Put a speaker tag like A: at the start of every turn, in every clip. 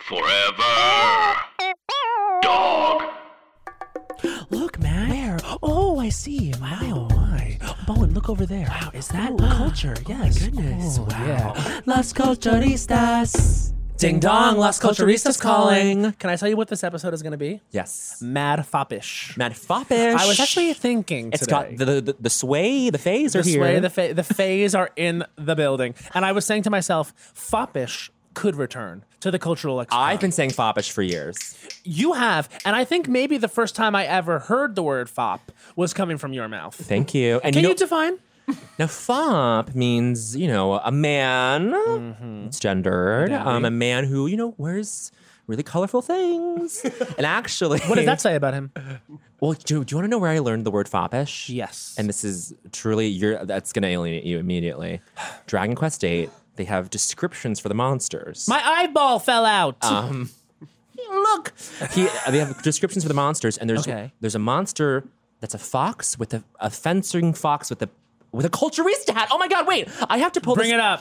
A: Forever. Dog.
B: Look, man. Where? Oh, I see. My, oh, my. Bowen, look over there. Wow, is that culture? Yes.
C: My goodness.
B: Oh,
C: Wow.
B: Yeah. Las Culturistas. Ding dong, Las Culturistas calling. Can I tell you what this episode is going to be?
C: Yes.
B: Mad foppish.
C: Mad foppish.
B: I was actually thinking
C: It's
B: today.
C: got the sway, the phase are
B: the
C: here.
B: sway, the phase are in the building. And I was saying to myself, foppish could return to the cultural lexicon.
C: I've been saying foppish for years.
B: You have, and I think maybe the first time I ever heard the word fop was coming from your mouth.
C: Thank you. And
B: Can
C: you
B: you
C: know,
B: define?
C: now fop means, a man. It's gendered. A man who, wears really colorful things. And actually,
B: What does that say about him?
C: Well, do you want to know where I learned the word foppish?
B: Yes.
C: And this is truly that's going to alienate you immediately. Dragon Quest VIII, they have descriptions for the monsters.
B: My eyeball fell out.
C: Look, they have descriptions for the monsters, and there's a monster that's a fox with a fencing fox with a culturista hat. Oh my God! Wait, I have to pull.
B: Bring it up.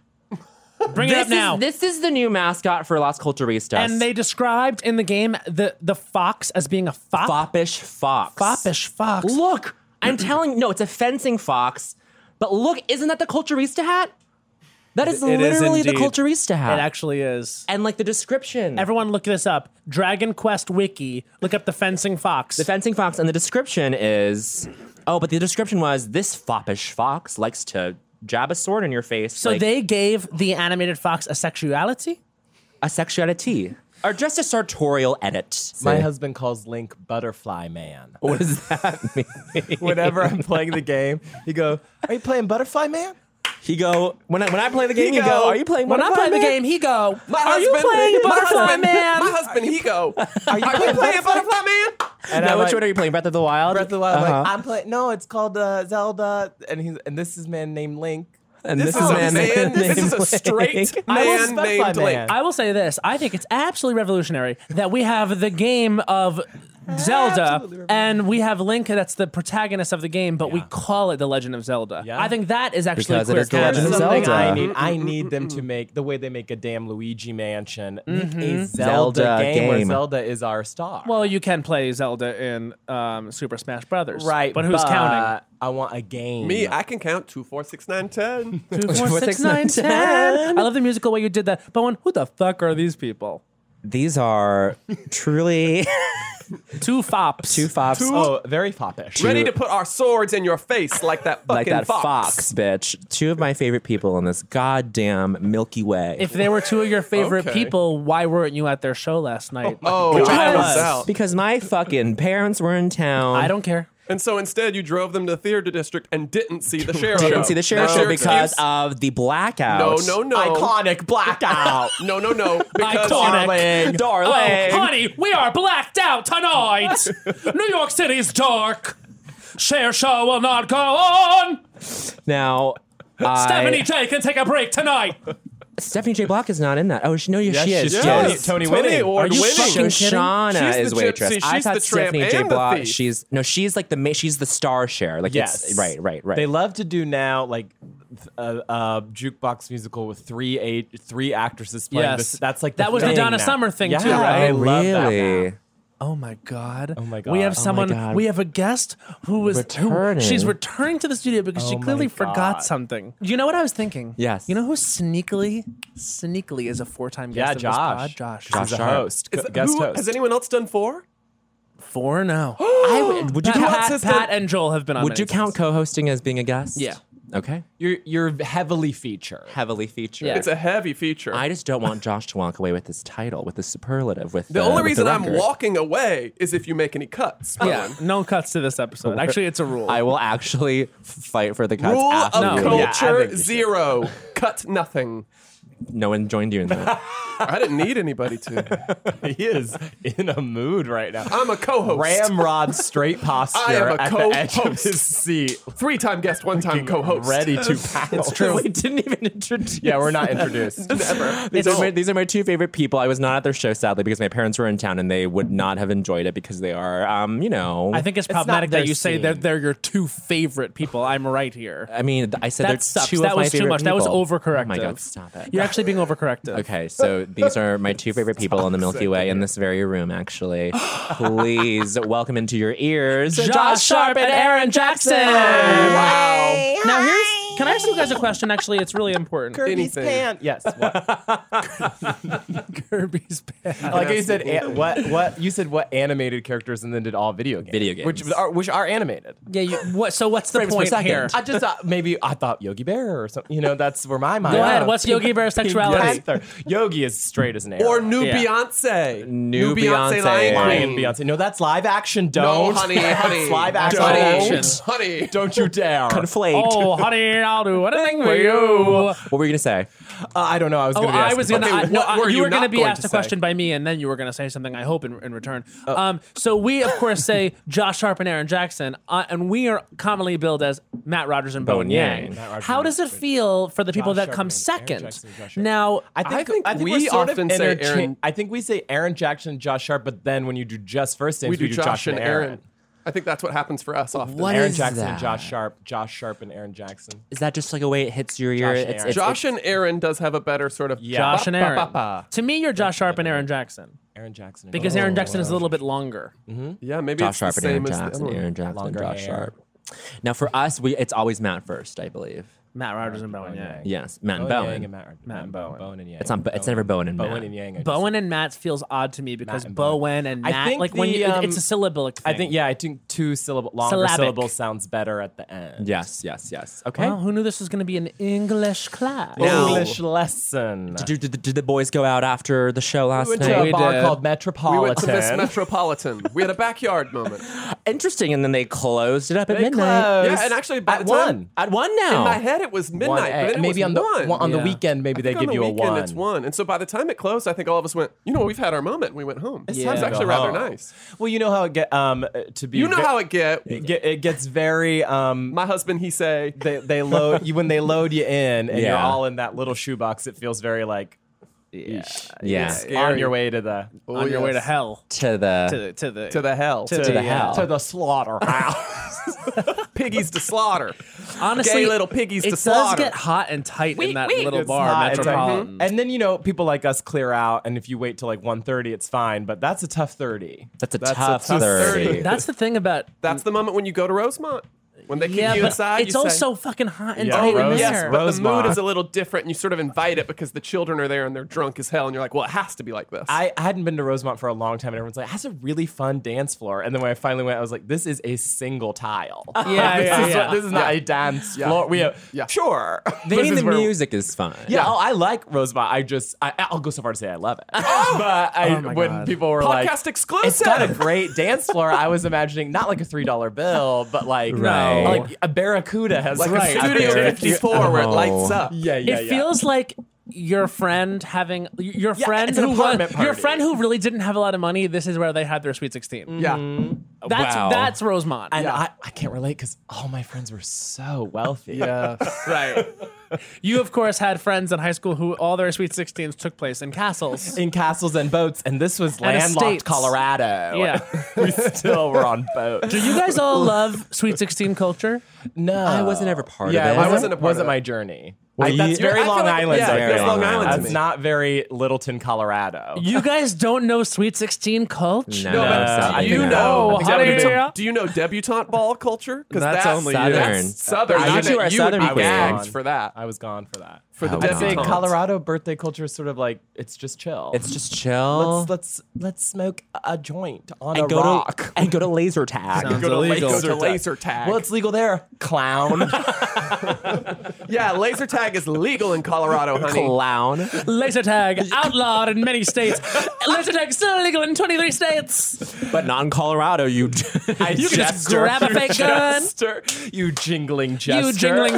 B: Bring it up now.
C: This is the new mascot for Las Culturistas.
B: And they described in the game the fox as being a fop.
C: foppish fox.
B: Foppish fox.
C: Look, I'm telling. No, it's a fencing fox. But look, isn't that the culturista hat? That is
B: It is
C: literally the
B: indeed.
C: culturista hat.
B: It actually is.
C: And like the description.
B: Everyone look this up. Dragon Quest Wiki. Look up the fencing fox.
C: The fencing fox, and the description is, but the description was, this foppish fox likes to jab a sword in your face.
B: So they gave the animated fox a sexuality?
C: A sexuality. Or just a sartorial edit.
D: My husband calls Link Butterfly Man.
C: What does that mean?
D: Whenever I'm playing the game, he go, "Are you playing Butterfly Man?"
C: He go, when I play the game, he go, are you playing
B: When I
C: Butterfly
B: play the
C: Man?
B: game, he go,
E: My
B: are you
E: husband-
B: playing
E: my
B: Butterfly
E: husband-
B: Man?
E: My husband, he go. Are you playing Butterfly Man?
D: And
C: Now,
D: I'm
C: which
D: like,
C: one are you playing? Breath of the Wild?
D: Breath of the Wild. I'm like, I'm playing. No, it's called Zelda, and this is man named Link.
C: And
E: This is a man. This is a straight man
D: Butterfly
E: named Link.
D: Man.
B: I will say this. I think it's absolutely revolutionary that we have the game of Zelda and we have Link that's the protagonist of the game, but we call it The Legend of Zelda.
D: Yeah.
B: I think that is actually
C: Because it
B: queer
C: is The Legend of
B: canon.
D: Something
C: Zelda.
D: I need them to make the way they make a damn Luigi Mansion. Make a
C: Zelda
D: Zelda game where
C: game.
D: Zelda is our star.
B: Well, you can play Zelda in Super Smash Brothers.
D: right,
B: But who's counting?
D: I want a game.
E: Me, I can count 2, 4, 6, 9, 10.
B: 2, 4, 6, 9, 10. I love the musical way you did that. Bowen, who the fuck are these people?
C: These are truly
B: Two fops.
C: two fops.
D: Oh, very foppish.
E: Ready to put our swords in your face like that fucking
C: like that
E: fox.
C: bitch. Two of my favorite people in this goddamn Milky Way.
B: If they were two of your favorite
E: Okay.
B: people, why weren't you at their show last night?
E: Oh,
B: Which I
E: I
B: was.
E: was out.
C: because my fucking parents were in town.
B: I don't care.
E: And so instead, you drove them to the theater district and didn't see the sheriff show.
C: Didn't see the sheriff
E: That's
C: show
E: your
C: because
E: excuse?
C: of the blackout.
E: No.
D: Iconic blackout.
E: No. Because
B: Iconic.
C: Darling.
B: Oh, honey, we are blacked out tonight. New York City's dark. Share show will not go on.
C: Now,
B: Stephanie J can take a break tonight.
C: Stephanie J. Block is not in that. Oh, she
D: Yes,
C: is.
D: she's
E: Yes.
D: Tony winning.
E: Award
B: Are you
E: winning.
B: fucking kidding?
C: Shauna
E: She's
C: is
E: the
C: waitress.
E: gypsy,
C: I
E: she's
C: thought
E: the tramp
C: Stephanie J.
E: and the
C: Block.
E: thief.
C: She's like she's the star share. Like
D: Yes.
C: it's right.
D: They love to do now like a jukebox musical with three actresses playing
B: Yes.
D: this. That's like
B: That was the
D: thing
B: Donna
D: now.
B: Summer thing
D: yeah,
B: too, right?
D: I love that
C: really?
D: now.
B: Oh my god!
D: Oh my
B: We have
D: God.
B: someone.
C: God.
B: We have a guest who is
C: Returning.
B: she's returning to the studio because she
D: Oh
B: clearly
D: my
B: forgot
D: God.
B: something. You know what I was thinking?
C: Yes.
B: You know who sneakily is a 4-time guest
D: Yeah,
B: of
D: Josh.
B: this pod? Josh.
D: He's a
C: Sharp.
D: host,
E: Is-
D: guest
E: who-
D: host.
E: Has anyone else done 4?
B: 4 now.
C: Would you
B: Pat,
C: count?
B: Pat and Joel have been on.
C: Would you count co-hosting as being a guest?
B: Yeah.
C: Okay.
D: You're heavily featured.
C: Heavily featured.
B: Yeah.
E: It's a heavy feature.
C: I just don't want Josh to walk away with this title, with this superlative, with
E: the only
C: with
E: reason
C: the
E: I'm
C: record.
E: walking away is if you make any cuts.
B: Yeah, no cuts to this episode. Actually, it's a rule.
C: I will actually fight for the cuts
E: Rule
C: after
E: of
C: you.
D: Yeah, I
E: culture
D: think you should.
E: 0. Cut nothing.
C: No one joined you in that.
E: I didn't need anybody to.
D: He is in a mood right now.
E: I'm a co-host.
D: Ramrod straight posture
E: I am a
D: at the edge of
E: co-host.
D: his seat,
E: 3-time guest, 1-time co-host.
D: ready to pounce.
B: It's true.
C: We didn't even introduce.
D: Yeah, we're not introduced.
E: Never.
C: These are my two favorite people. I was not at their show, sadly, because my parents were in town and they would not have enjoyed it because they are,
B: I think it's
D: not
B: problematic
D: their
B: that you say
D: scene.
B: that they're your two favorite people. I'm right here.
C: I mean, I said
B: That
C: they're
B: sucks.
C: two
B: That
C: of my
B: was too
C: favorite
B: much. That was
C: people.
B: overcorrective.
C: Oh my God, stop it.
B: You actually being overcorrected.
C: Okay, so these are my two favorite people in the Milky Way in this very room, actually. Please welcome into your ears
B: Josh Sharp and Aaron Jackson.
E: Wow.
B: Now can I ask you guys a question? Actually, it's really important.
D: Kirby's
E: Anything.
D: pants. Yes. What?
B: Kirby's pants.
D: Like you said, what you said? What animated characters and then did all video games?
C: Video games.
D: which are animated.
B: Yeah. So what's the
C: Frames per
B: point
C: second.
B: here?
D: I just thought I thought Yogi Bear or something. You know, that's where my mind.
B: Go ahead. What's Yogi Bear's sexuality?
D: Panther. Yogi is straight as an arrow.
E: Or new
B: Yeah.
E: Beyonce.
C: New Beyonce.
E: Lion
D: Lion
E: King.
D: Beyonce. No, that's live action.
E: No,
D: Don't.
E: honey.
D: That's live action.
B: Don't.
E: Honey.
D: Don't you dare.
C: Conflate.
B: Oh, honey, I'll do anything for you.
C: What were you gonna say?
D: I don't know. I was going to be
B: I
D: asked
B: was
D: a
B: gonna.
D: question.
E: what were
B: you
E: you
B: were gonna
E: not
B: be
E: going
B: asked
E: to
B: a
E: say?
B: question by me, and then you were gonna say something. I hope in return. So we of course say Josh Sharp and Aaron Jackson, and we are commonly billed as Matt Rogers and Bowen Yang.
C: Matt
D: Rogers
B: How
D: and
B: does it feel for the people
D: Josh
B: that
D: Sharp
B: come
D: and Aaron
B: second?
D: Jackson, Josh Sharp.
B: Now,
D: I think
E: we
D: we're sort
E: often
D: of
E: say Aaron-
D: I think we say Aaron Jackson and Josh Sharp, but then when you do just first names,
E: We do Josh and
D: Aaron.
E: Aaron. I think that's what happens for us often.
C: What
D: Aaron
C: is
D: Jackson
C: that?
D: and Josh Sharp and Aaron Jackson.
C: Is that just like a way it hits your ear?
D: Josh and Aaron.
E: Josh and Aaron does have a better sort of
B: Josh and
E: ba, ba,
B: Aaron.
E: ba, ba.
B: To me, you're Josh Sharp and Aaron Jackson
D: Aaron Jackson.
B: because Aaron Jackson is a little bit longer.
E: Yeah, maybe
C: Josh
E: it's
C: Sharp
E: the
C: and Aaron
E: same as the
C: Jackson.
E: other one.
C: Aaron Jackson,
D: Longer
C: Josh
D: hair.
C: Sharp. Now for us, it's always Matt first, I believe.
B: Matt Rogers and Bowen Yang.
C: Yes, Matt and
D: Bowen
C: Bowen.
D: Yang and Matt and Bowen. Bowen and Yang.
C: It's never Bowen and
D: Bowen
C: Matt.
D: and Yang. are just-
B: Bowen and Matt feels odd to me because
D: Matt and Bowen.
B: Bowen and
D: I
B: Matt,
D: think
B: like when
D: the,
B: you, it's a syllabic thing.
D: I think two longer
B: Syllabic.
D: syllables sounds better at the end.
C: Yes. Okay.
B: Well, who knew this was going to be an English class?
C: Now-
D: English lesson.
C: Did the boys go out after the show last
D: We went
C: night?
D: to a
B: We
D: bar
B: did.
D: called
E: We
D: Metropolitan.
E: went to Miss Metropolitan. We had a backyard moment.
C: Interesting, and then they closed it up at
D: They
C: midnight.
D: closed.
E: Yeah, and actually by
D: at
E: the time-
D: one.
C: At one now.
E: In my head, it was midnight. But then it
D: Maybe
E: was
D: on the
E: one.
D: on the
B: Yeah.
D: weekend, maybe they
E: I think
D: give
E: on
D: you
E: the
D: a
E: weekend,
D: one.
E: It's one. And so by the time it closed, I think all of us went, we've had our moment. And we went home.
D: It's
B: Yeah.
D: time to
E: actually
D: go
E: rather
D: home.
E: nice.
D: Well, you know how it get to be.
E: You know how it get.
D: it gets very.
E: My husband, he say,
D: They load you when they load you in, and you're
C: Yeah.
D: all in that little shoebox. It feels very like.
C: Yeah.
E: Scary.
D: On your way to the
B: on your way to hell.
C: To the
E: to the hell.
B: To
C: the hell.
D: to the slaughterhouse.
E: Piggies to slaughter.
B: Honestly,
E: Gay little piggies
B: it
E: to
B: does
E: slaughter.
B: get hot and tight in that little
D: It's
B: bar,
D: hot, it's like-
B: Metropolitan.
D: and then people like us clear out, and if you wait till like 1:30, it's fine. But that's a tough 30.
C: That's a tough
E: 30.
C: 30.
B: That's the thing about
E: That's the moment when you go to Rosemont. When they kick
B: yeah,
E: you
B: but
E: inside,
B: it's
E: you say,
B: also fucking hot and
D: Yeah,
B: tight in
D: Rose-
B: there.
E: yes, but the
D: Rosemont.
E: mood is a little different, and you sort of invite it because the children are there and they're drunk as hell, and you're like, well, it has to be like this.
D: I hadn't been to Rosemont for a long time, and everyone's like, it has a really fun dance floor. And then when I finally went, I was like, this is a single tile. This is not a dance floor. We have, sure.
C: They
D: This
C: mean
D: is
C: the
D: where-
C: music is fun.
D: Yeah, I like Rosemont. I'll go so far to say I love it. But when
B: God.
D: people were like,
E: Podcast exclusive.
D: it's got a great dance floor, I was imagining not like a $3 bill, but like,
C: Right.
D: like a Barracuda has
E: like
D: right
E: a Studio
D: there.
E: 54 where it lights up.
D: Yeah.
B: It feels like your friend having your friend
D: it's an
B: who
D: apartment
B: your
D: party.
B: friend who really didn't have a lot of money. This is where they had their Sweet 16.
E: Yeah.
D: Wow.
B: That's Rosemont.
D: And I can't relate because all my friends were so wealthy.
E: Yeah.
B: right. You of course had friends in high school who all their Sweet 16s took place in castles.
D: In castles and boats, and this was
B: And
D: landlocked
B: estates.
D: Colorado.
B: Yeah.
D: We still were on boats.
B: Do you guys all love Sweet 16 culture?
D: No,
C: I wasn't ever part
D: yeah,
C: of it.
D: it
E: wasn't a part
D: wasn't
E: of
D: my
E: it.
D: journey.
C: you-
D: That's very
E: I feel
D: Long
E: like-
D: Island.
E: yeah,
D: though.
C: it feels Long Island
E: to
D: That's
E: me.
D: not very Littleton, Colorado.
B: You guys don't know Sweet 16 culture?
C: No,
E: but
C: I
E: you
C: think
E: know,
B: Oh, honey.
E: debutante- do you know debutante ball culture? Because
B: That's only you.
C: Southern.
E: That's Southern.
C: You
E: I
C: two are
E: bet you would
C: Southern
E: be
C: queens.
E: gagged for that.
D: I was gone for that.
E: For the
C: Oh,
D: I'd say
E: debutante.
D: Colorado birthday culture is sort of like it's just chill.
C: It's just chill.
D: Let's smoke a joint on
C: and
D: a
C: go
D: rock.
C: and go to laser tag.
B: Sounds
E: Go to
B: illegal.
E: laser tag.
D: Well, it's legal there, clown.
E: Yeah, laser tag is legal in Colorado, honey.
C: Clown.
B: Laser tag outlawed in many states. Laser tag still illegal in 23 states.
C: But not in Colorado. You
B: You can just grab a fake gun.
D: You jingling jester.
B: You jingling.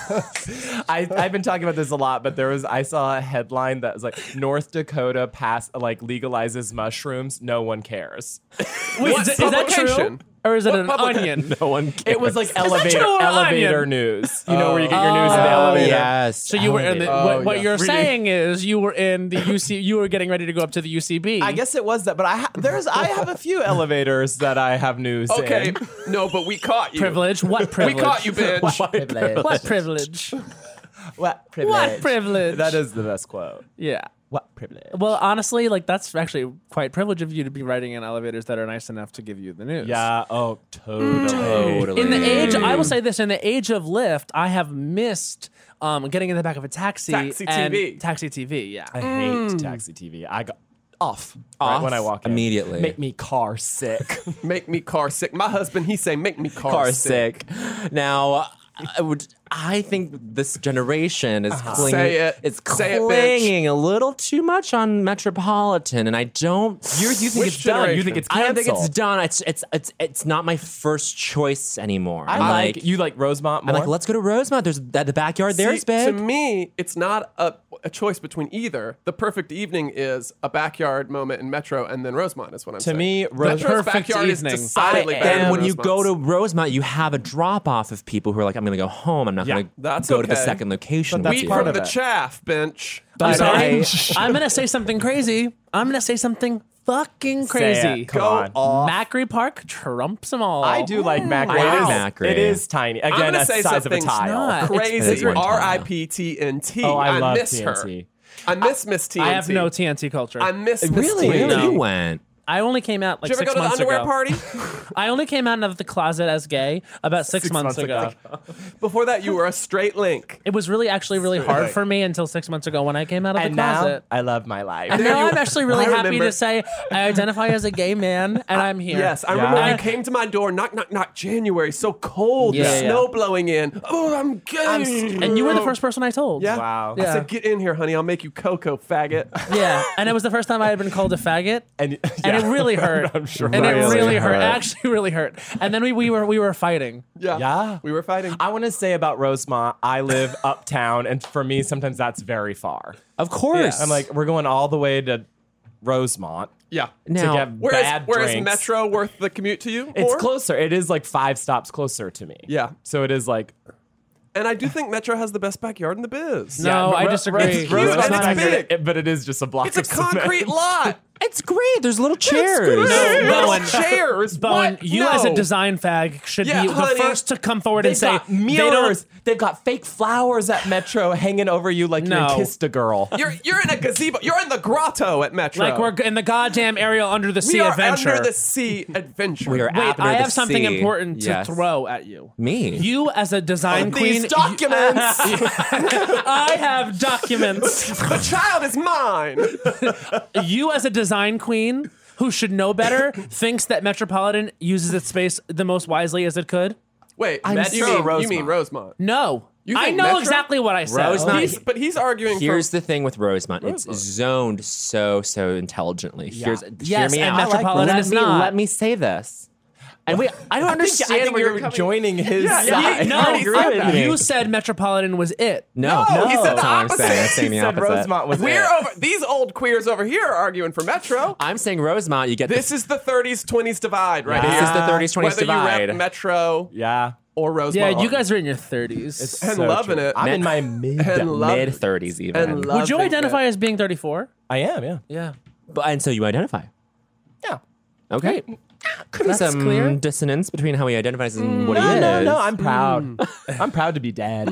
D: I've been talking about this a lot, but I saw a headline that was like North Dakota legalizes mushrooms. No one cares.
B: Wait, is that true?
E: publication?
B: Or is it
E: What
B: an
E: publication?
B: onion?
C: no one cares.
D: It was like
B: true or
D: elevator
B: onion?
D: news. You know where you get your news in the elevator.
C: Yes.
B: So you were in the,
E: Oh,
B: what
E: yeah.
B: you're
E: Really?
B: saying is you were in the UC. You were getting ready to go up to the UCB.
D: I guess it was that, but I have a few elevators that I have news
E: Okay,
D: in.
E: no, but we caught you.
B: privilege. What
E: We
B: privilege?
E: caught you, bitch.
B: What privilege?
D: What privilege?
B: What privilege?
D: That is the best quote.
B: Yeah.
D: What privilege?
B: Well, honestly, like that's actually quite privileged of you to be riding in elevators that are nice enough to give you the news.
D: Yeah. Oh, totally.
B: In the age, I will say this: in the age of Lyft, I have missed getting in the back of a taxi.
E: Taxi
B: and
E: TV.
B: Taxi TV. Yeah.
D: I hate taxi TV. I got off right when I walk in.
C: Immediately.
D: Make me car sick.
E: Make me car sick. My husband, he say, make me car sick.
C: Now, I think this generation is clinging.
E: Say it.
C: It's
E: Say it, bitch.
C: clinging a little too much on Metropolitan, and I don't.
D: You think
E: Which
D: it's done? You
E: generation?
D: think it's
C: I don't
D: canceled?
C: think it's done. It's not my first choice anymore.
D: I like you like Rosemont more.
C: I'm like, let's go to Rosemont. There's the backyard. There's
E: See,
C: big.
E: To me, it's not a choice between either. The perfect evening is a backyard moment in Metro, and then Rosemont is what I'm saying.
D: To me,
E: Metro's
B: perfect
E: backyard
B: evening.
E: is decidedly better
C: And
E: than
C: when you go to
E: Rosemont's.
C: Rosemont, you have a drop off of people who are like, I'm going to go home. I'm not
D: Yeah,
C: going to
E: that's
C: go to the
E: okay.
C: second location.
D: But
C: with
D: that's
C: you.
D: part
E: from
D: of
E: the
D: it.
E: chaff bench.
B: I'm sorry.
C: I-
B: I'm gonna say something crazy. I'm gonna say something fucking
D: Say
B: crazy.
D: it. Come on.
B: Macri Park trumps them all.
D: I do like Macri.
C: Wow.
D: It
C: Macri.
D: is, it is tiny.
E: I'm
D: Again,
E: gonna
D: a
E: say
D: size of a
E: something
D: tile.
B: not.
E: crazy.
C: It's one tile.
E: R.I.P. TNT.
D: Oh, I love
E: miss her.
D: TNT.
E: I miss Miss TNT.
B: I have no TNT culture.
E: I miss Miss
C: Really?
E: TNT.
B: No.
C: You went.
B: I only came out like
E: Did you ever
B: 6
E: go to the
B: months
E: underwear
B: ago.
E: party?
B: I only came out of the closet as gay about 6 months ago.
E: Before that, you were a straight link.
B: It was really actually really hard for me until 6 months ago when I came out of
D: And
B: the
D: now,
B: closet.
D: I love my life.
B: And now I'm actually really
E: I
B: happy
E: remember-
B: to say I identify as a gay man and I'm here.
E: Yes, I remember
D: Yeah.
E: when you came to my door, knock, knock, knock, January, so cold,
B: Yeah,
E: the
B: yeah.
E: snow blowing in. Oh, I'm gay.
B: And you were the first person I told.
E: Yeah.
D: Wow.
E: I
B: Yeah.
E: said, get in here, honey. I'll make you cocoa, faggot.
B: Yeah. And it was the first time I had been called a faggot.
D: And,
B: And it really hurt.
D: I'm sure.
B: And it
C: Really
B: really hurt.
C: hurt.
B: Actually really hurt. And then we were fighting.
E: Yeah.
D: Yeah.
E: We were fighting.
D: I want to say about Rosemont, I live uptown, and for me, sometimes that's very far.
C: Of course.
D: I'm like, we're going all the way to Rosemont
E: Yeah.
C: Now-
D: to get bad
E: Whereas
D: drinks.
E: Metro worth the commute to you?
D: It's
E: more?
D: closer. It is like 5 stops closer to me.
E: Yeah.
D: So it is like.
E: And I do think Metro has the best backyard in the biz.
B: No, I disagree.
E: It's huge and it's big.
D: But it is just a block
E: It's a
D: of cement.
E: concrete lot.
C: It's great. There's little chairs.
E: No,
B: Bowen.
E: chairs.
B: Bowen,
E: What?
B: you
E: No.
B: as a design fag should
E: Yeah,
B: be the
E: honey.
B: first to come forward
D: They've
B: and say
D: got mirrors.
B: they
D: They've got fake flowers at Metro hanging over you like
B: No.
D: you kissed a girl.
E: You're in a gazebo. You're in the grotto at Metro.
B: don't like we're in the goddamn Ariel Under the
E: we
B: Sea
E: are
B: adventure.
E: under the sea adventure.
C: We are
B: Wait,
C: under
B: I
C: the
B: have something
C: sea.
B: important to
C: Yes.
B: throw at you.
C: Me.
B: You as a design queen.
E: These documents.
B: I have documents.
E: The child is mine.
B: You as a design queen who should know better thinks that Metropolitan uses its space the most wisely as it could.
E: Wait,
D: Metro
E: you
D: or
E: mean,
D: Rosemont?
E: you mean Rosemont?
B: No.
E: You
B: I
E: think
B: know
E: Metro?
B: exactly what I said.
C: Rosemont-
E: But he's arguing
C: Here's
E: from,
C: the thing with Rosemont. It's zoned so intelligently. Hear
B: Yes,
C: me
B: and
C: out.
B: Metropolitan is not.
C: Let me say this. And wait, I don't understand
D: I think
C: where
D: you're
C: you're coming.
D: joining his
E: Yeah,
D: side.
B: No,
C: I agree with me.
B: you said Metropolitan was it.
C: No,
E: No, he said
C: that's
E: the
C: what I'm
E: opposite.
C: saying. I'm saying the
D: He said
C: opposite.
D: Rosemont was
E: we're
D: it.
E: over. These old queers over here are arguing for Metro.
C: I'm saying Rosemont. You get
E: This is the 30s 20s divide right
D: Yeah.
E: here.
C: This is the 30s 20s
E: Whether you
C: divide.
E: rep Metro
D: Yeah.
E: or Rosemont.
B: Yeah, you guys are in your 30s.
E: And loving it.
D: I'm in my mid.
E: And love-
C: mid 30s even.
E: and
B: Would you
E: loving
B: identify
E: it.
B: as being 34?
D: I am, yeah.
B: Yeah.
C: And so you identify.
D: Yeah.
C: Okay. Could be
B: That's
C: some
B: clear.
C: dissonance between how he identifies and what he is.
D: No, I'm proud. I'm proud to be dead.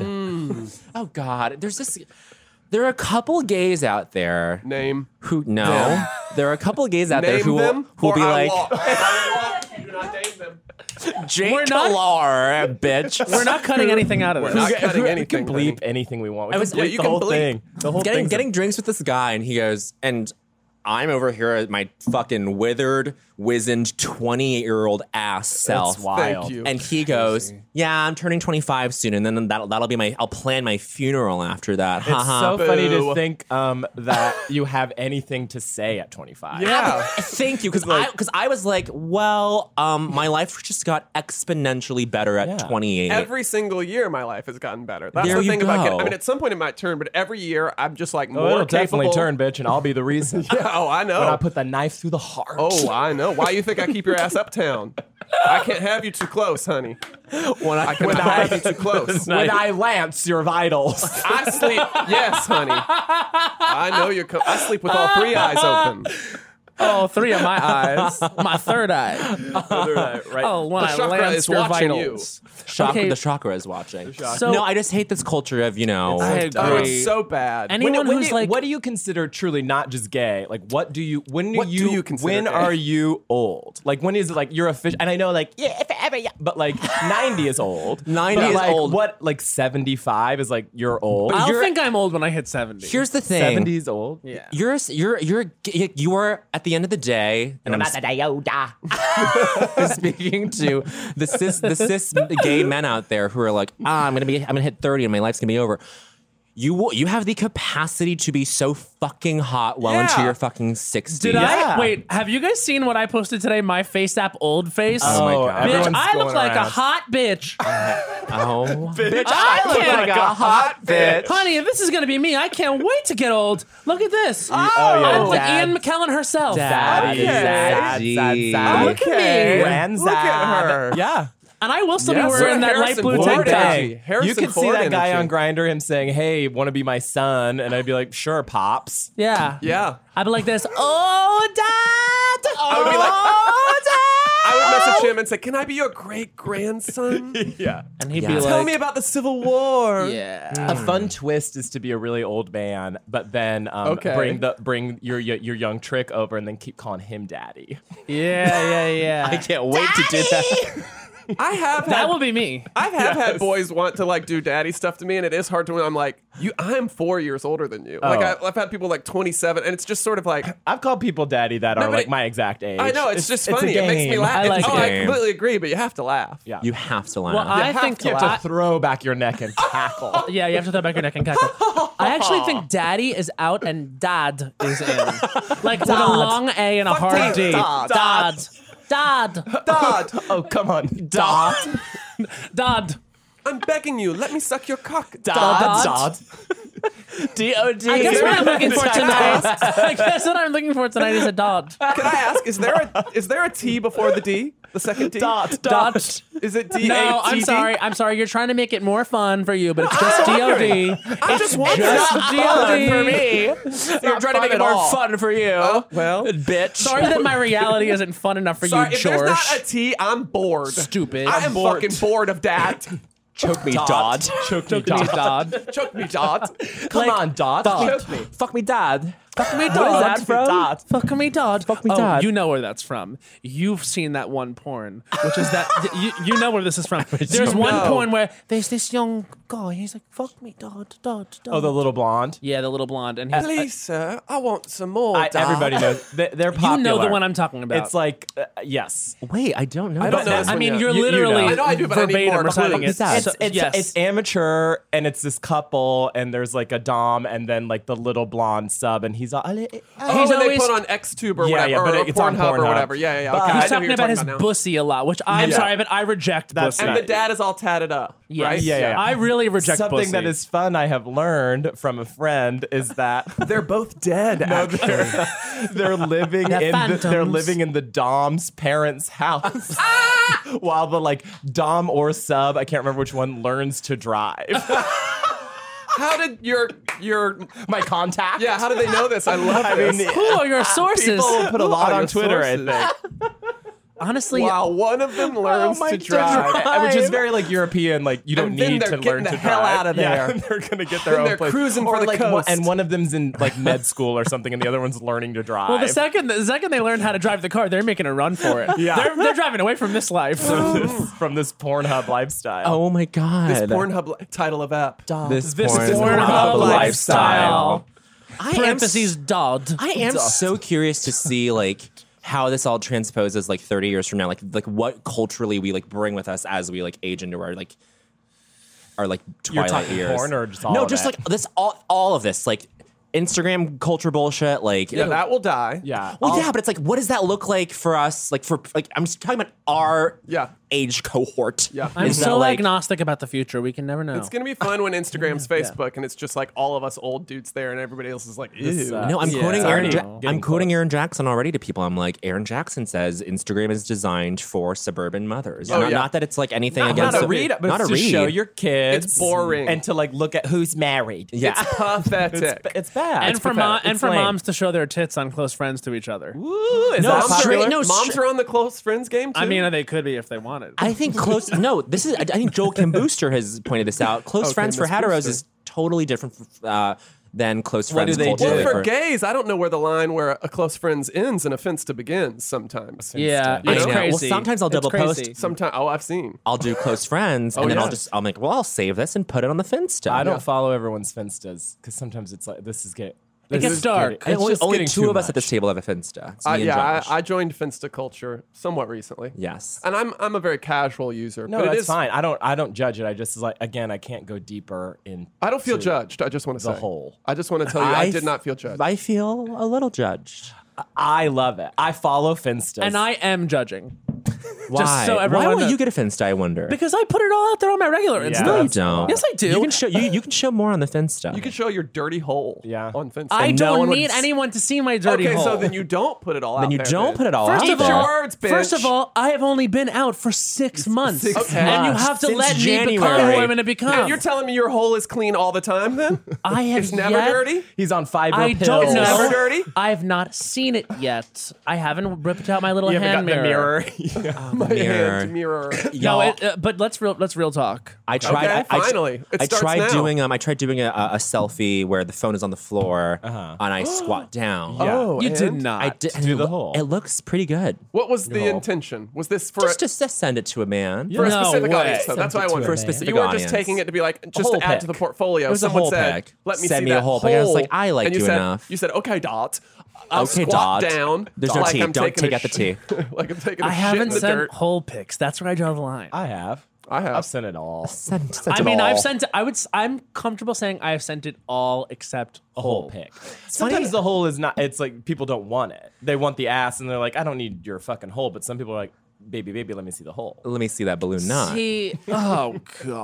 C: Oh God, there are a couple gays out there
E: Name.
C: who no.
E: Them.
C: There are a couple gays out there
E: Name
C: who
E: them.
C: will
E: or
C: be
E: I
C: like
E: walk. I walk. You do not name them.
C: Jake
B: We're not-
C: Millar, bitch.
B: We're not cutting anything out of this.
E: Not cutting
D: We
E: anything.
D: can bleep anything we want. We
C: I was-
D: can
C: yeah,
D: bleep
E: you
D: the
E: can
D: whole
E: bleep.
D: thing. The whole thing.
C: getting drinks with this guy, and he goes, and I'm over here at my fucking withered, wizened 28-year-old ass self.
D: That's wild.
E: Thank you.
C: And he goes, "Yeah, I'm turning 25 soon, and then that'll be my. I'll plan my funeral after that."
D: It's
C: Haha.
D: so funny to
E: Boo.
D: think that you have anything to say at 25.
E: Yeah.
C: Thank you, because I was like, well, my life just got exponentially better at
D: Yeah.
C: 28.
E: Every single year, my life has gotten better. That's
C: There
E: the
C: you
E: thing about
C: go.
E: getting. I mean, at some point it might turn, but every year I'm just like
D: Oh,
E: more
D: it'll
E: capable.
D: definitely turn, bitch, and I'll be the reason.
E: Oh, I know.
D: When I put the knife through the heart.
E: Oh, I know. Why you think I keep your ass uptown? I can't have you too close, honey. I cannot have you too close.
D: when I lance your vitals.
E: I sleep. Yes, honey. I know you're. I sleep with all three eyes open.
B: Oh, 3 of my eyes. My third eye.
D: Right.
B: Oh, when
E: The
B: I
E: chakra
B: lance
E: is
B: your
E: watching
B: vitals.
C: The
B: Okay.
C: chakra is watching.
B: So-
C: no, I just hate this culture of,
B: I
E: Oh,
B: agree.
E: it's so bad.
B: Anyone who's like,
D: what do you consider truly not just gay? Like,
E: What do you consider
D: when
E: gay?
D: are you old? Like, when is it like you're official? And I know, like, yeah, forever, yeah, but like 90 is old.
C: 90
D: But,
C: is
D: like,
C: old.
D: What, like 75 is like you're old.
B: I'll
C: you're-
B: think I'm old when I hit 70.
C: Here's the thing.
D: 70 is old.
B: yeah.
C: You are at the end of the day, and I'm speaking to the cis gay men out there who are like, I'm gonna hit 30 and my life's gonna be over. You have the capacity to be so fucking hot well into
E: Yeah.
C: your fucking 60s.
B: Did I? Wait, have you guys seen what I posted today? My face app old face?
C: Oh my God.
B: Bitch,
D: everyone's
B: I look
D: going
B: like a
D: around.
B: hot bitch.
C: Oh,
D: Bitch,
B: I look
D: like a hot bitch.
B: Honey, if this is gonna be me, I can't wait to get old. Look at this.
D: yeah,
B: I look like
D: Dad.
B: Ian McKellen herself.
C: Daddy.
D: Sad.
B: Look at me.
D: Ranzad.
E: Look at her.
D: Yeah.
B: And I will still
D: Yes,
B: be wearing
E: sir.
B: that light
E: Harrison
B: blue
E: Ford
B: tank top.
E: energy. Harrison
D: You could see
E: Ford
D: that guy
E: energy.
D: on Grindr, him saying, "Hey, want to be my son?" And I'd be like, "Sure, pops."
B: Yeah.
E: Yeah.
B: I'd be like this. Oh, Dad.
E: I would be like,
B: Oh, Dad.
E: I would message him and say, "Can I be your great grandson?
D: Yeah.
B: And he'd
C: Yeah.
B: be like,
E: Tell me about the Civil War."
B: yeah.
D: A fun twist is to be a really old man, but then
E: Okay.
D: bring your young trick over and then keep calling him daddy.
B: Yeah.
C: I can't wait to do that.
E: I have
B: That
E: had,
B: will be me.
E: I have had boys want to like do daddy stuff to me, and it is hard to when I'm like, I'm 4 years older than you. Like I've had people like 27, and it's just sort of like,
D: I've called people daddy that are
E: but
D: like
E: it-
D: my exact age.
E: I know it's just
D: a
E: funny. It makes me
D: game.
E: laugh.
B: I like
E: I
C: it.
E: completely agree, but you have to laugh.
D: Yeah.
C: You have to laugh.
B: Well, I
E: have
B: think
E: to
D: You have to throw back your neck and cackle.
B: yeah, you have to throw back your neck and cackle. I actually think daddy is out and dad is in. Like with a long A and a hard D.
E: Dad.
B: Dad. Dad.
E: Dad,
D: Oh, come on. Dot.
B: Dad.
E: I'm begging you, let me suck your cock.
B: Dad.
D: D-O-D.
B: I guess what I'm looking for tonight. I guess what I'm looking for tonight is a dad.
E: Can I ask, is there a T before the D? The second D?
D: Dot.
B: Dad.
E: Is it D-A-T-D?
B: No, I'm sorry. You're trying to make it more fun for you, but it's just D-O-D.
E: I'm just wondering.
B: Just D-O-D.
D: for me. You're trying to make it more fun for you.
E: Well,
D: Bitch.
B: Sorry that my reality isn't fun enough for
E: sorry,
B: you,
E: if there's
B: George.
E: not a T, I'm bored.
B: Stupid.
E: I am
D: bored.
E: fucking bored of that.
C: Choke me, Dodd.
D: Choke me,
B: Dad.
D: Dot.
B: Dad.
E: Choke me, Dot.
D: Come on, Dot.
E: Choke me.
C: Fuck me, Dad.
B: Fuck me,
C: What is
B: Dad.
C: that from?
D: Dot.
B: Fuck me, Dad.
C: Fuck me,
B: oh,
C: Dad.
B: you know where that's from. You've seen that one porn, which is that you know where this is from. There's one
E: know?
B: porn where there's this young guy. He's like, "Fuck me, Dad, Dad, Dad."
D: Oh, the little blonde.
B: yeah, the little blonde, and he's
E: Please, sir, I want some more. Dad.
D: Everybody knows. They're popular.
B: you know the one I'm talking about.
D: It's like, yes.
C: Wait, I don't know.
E: I don't know this
B: I
E: one
B: mean,
E: yet.
B: you're
D: You know.
B: literally
D: I
E: know I do, but I need
B: verbatim
E: more
B: reciting
E: clues.
B: it.
C: It's-
B: Yes.
D: It's amateur, and it's this couple, and there's like a dom, and then like the little blonde sub, and he's all.
E: Oh,
B: He's
E: when they
B: always-
E: put on XTube or
D: Yeah,
E: whatever,
D: yeah, but
E: or
D: it's on
E: Pornhub or
D: Pornhub.
E: whatever. Yeah.
D: But
E: Okay, I
B: He's
E: know
B: talking
E: who you're
B: about his
E: now.
B: bussy a lot, which I'm
D: Yeah.
B: sorry, but I reject
D: That's
B: bussy.
E: And the dad is all tatted up,
B: Yes.
E: right?
D: Yeah.
B: I really reject
D: Something
B: bussy.
D: that is fun I have learned from a friend is that
E: They're both dead.
D: they're living
B: They're
D: they're
B: phantoms.
D: living in the dom's parents' house while the like dom or sub, I can't remember which one, learns to drive.
E: How did your
D: My contact.
E: yeah? How did they know this? I love this.
B: Who are your sources?
D: People put a lot
E: are
D: on
E: your
D: Twitter, I
E: sources?
D: think.
B: Honestly,
E: Wow, one of them learns
D: my
E: to drive.
D: God. Which is very like European, like you don't
E: And then
D: need
E: they're
D: to
E: getting
D: learn
E: the
D: to
E: hell
D: drive.
E: out of
D: Yeah,
E: there.
D: they're gonna get their
E: Then
D: own
E: they're
D: place.
E: cruising
D: or
E: for the
D: like
E: coast.
D: and one of them's in like med school or something, and the other one's learning to drive.
B: well, the second they learn how to drive the car, they're making a run for it.
D: Yeah.
B: they're driving away from this life.
D: from this Pornhub lifestyle.
C: Oh my God.
E: This Pornhub title of app.
C: This
D: This
C: porn.
D: is
B: Pornhub lifestyle.
C: I am
B: Parentheses Dodd.
C: I am so curious to see like how this all transposes like 30 years from now, like what culturally we like bring with us as we like age into our like
D: You're
C: twilight
D: talking
C: years.
D: porn or just all
C: no,
D: of
C: just
D: it?
C: like this all of this like Instagram culture bullshit. Like
E: Yeah, that will die.
D: Yeah.
C: well, yeah, but it's like, what does that look like for us? Like I'm just talking about our
E: Yeah.
C: age cohort.
E: Yeah.
B: I'm
C: Is that,
B: so
C: like-
B: agnostic about the future. We can never know.
E: It's gonna be fun when Instagram's Facebook and it's just like all of us old dudes there and everybody else is like, ew.
C: No, I'm
D: Yeah.
C: quoting
D: It's
C: Aaron.
D: already
C: I'm
D: getting
C: quoting
D: close.
C: Aaron Jackson already to people. I'm like, Aaron Jackson says Instagram is designed for suburban mothers.
E: Oh,
C: not,
E: yeah.
C: not that it's like anything
D: not
C: against
D: a read, but
C: not
D: it's
C: a
D: to
C: read.
D: show your kids.
E: It's boring.
D: and to like look at who's married.
C: Yeah.
E: It's pathetic.
D: It's bad. Yeah,
B: and
D: it's
B: for
D: pathetic. It's lame.
B: moms to show their tits on close friends to each other.
D: Ooh, is
C: No,
D: that
C: straight-
D: popular?
C: no,
E: Moms are on the close friends game too.
B: I mean, they could be if they wanted.
C: I think close. No, this is. I think Joel Kim Booster has pointed this out. Close
E: Okay,
C: friends for
E: Miss
C: heteros
E: Booster.
C: is totally different than close
D: What
C: friends.
D: do they
C: culturally
D: do?
E: Well, for gays, I don't know where the line where a close friends ends and a finsta begins. Sometimes,
B: Yeah,
C: I
B: it's
C: know. Well,
B: crazy.
C: sometimes I'll
B: It's
C: double post.
B: crazy.
E: Sometimes, I've seen.
C: I'll do close friends, and then
E: yes.
C: I'm like, well, I'll save this and put it on the Finsta.
D: I don't follow everyone's Finstas because sometimes it's like this is getting.
B: It gets dark.
C: And only
D: getting
C: two
D: too
C: of us at
D: much.
C: this table have a Finsta. It's me and Josh.
E: I joined finsta culture somewhat recently.
C: Yes.
E: And I'm a very casual user.
D: No,
E: but
D: that's
E: it is
D: fine. I don't judge it. I just like again, I can't go deeper in.
E: I don't feel judged. I just want to
D: the
E: say.
D: whole.
E: I just want to tell you, I did not feel judged.
C: I feel a little judged.
D: I love it. I follow Finstas.
B: And I am judging.
C: Why?
B: so
C: Why
B: everyone
C: won't
B: knows.
C: you get a Finsta? I wonder.
B: Because I put it all out there on my regular Insta.
C: no, you
D: that's
C: don't.
B: Yes, I do.
C: You can show you can show more on the Finsta.
E: You can show your dirty hole
D: Yeah.
E: on finsta.
B: I
C: And no
B: don't
C: one would
B: need
C: s-
B: anyone to see my dirty
E: Okay,
B: hole.
E: so then you don't put it all out
C: then you
E: there,
C: don't put it all
B: First
C: out
B: of
C: there.
B: all,
E: words, bitch.
B: first of all, I have only been out for 6 months,
E: Okay.
B: and you have to
C: Since
B: let me become
C: January.
B: who I'm going to become.
E: And you're telling me your hole is clean all the time then?
B: I have
E: It's never
B: yet-
E: dirty?
D: He's on fiber
B: I
D: pills.
B: don't know.
E: Never dirty?
B: I have not seen it yet. I haven't ripped out my little
D: You haven't
B: hand
D: got the mirror.
E: My
C: Mirror.
E: hand mirror.
B: No,
C: Y'all-
B: but let's real talk.
C: I tried.
E: Okay, finally. It
C: I
E: starts
C: tried
E: now.
C: doing I tried doing a selfie where the phone is on the floor and I squat down.
E: Oh,
B: You
E: and?
B: did not.
C: I did.
D: do the hole.
C: It looks pretty good.
E: What was the intention? Was this for
C: Just to send it to a man.
E: for a
B: No
E: specific
B: way.
E: audience? So that's why I wondered.
C: For a specific
E: you weren't
C: audience.
E: just taking it to be like just
D: whole
E: to add to
D: pic.
E: the portfolio.
C: It was a
E: Someone
C: whole
E: said,
C: pic.
E: "Let me
C: Send
E: see
C: me a
E: that
C: whole pic. I was
E: hole."
C: like, I like
E: and you
C: you
E: said,
C: enough.
E: You said, "Okay, Dot. I'll
C: Okay,
E: squat
C: Dot.
E: down."
C: There's no
E: like
C: tea.
E: I'm
C: Don't
E: taking
C: take
E: a
C: out the tea.
E: like I'm taking a
B: I
E: shit in
B: haven't
E: the
B: sent
E: dirt.
B: whole pics. That's where I draw the line.
D: I have.
E: I have.
D: I've sent it all.
C: Send
B: I
C: it
B: mean,
C: all.
B: I've sent. I'm comfortable saying I have sent it all except
D: A whole
B: whole.
D: pic. Sometimes the hole is not. It's like people don't want it. They want the ass, and they're like, I don't need your fucking hole. But some people are like, baby, let me see the hole.
C: Let me see that balloon knot.
B: See, oh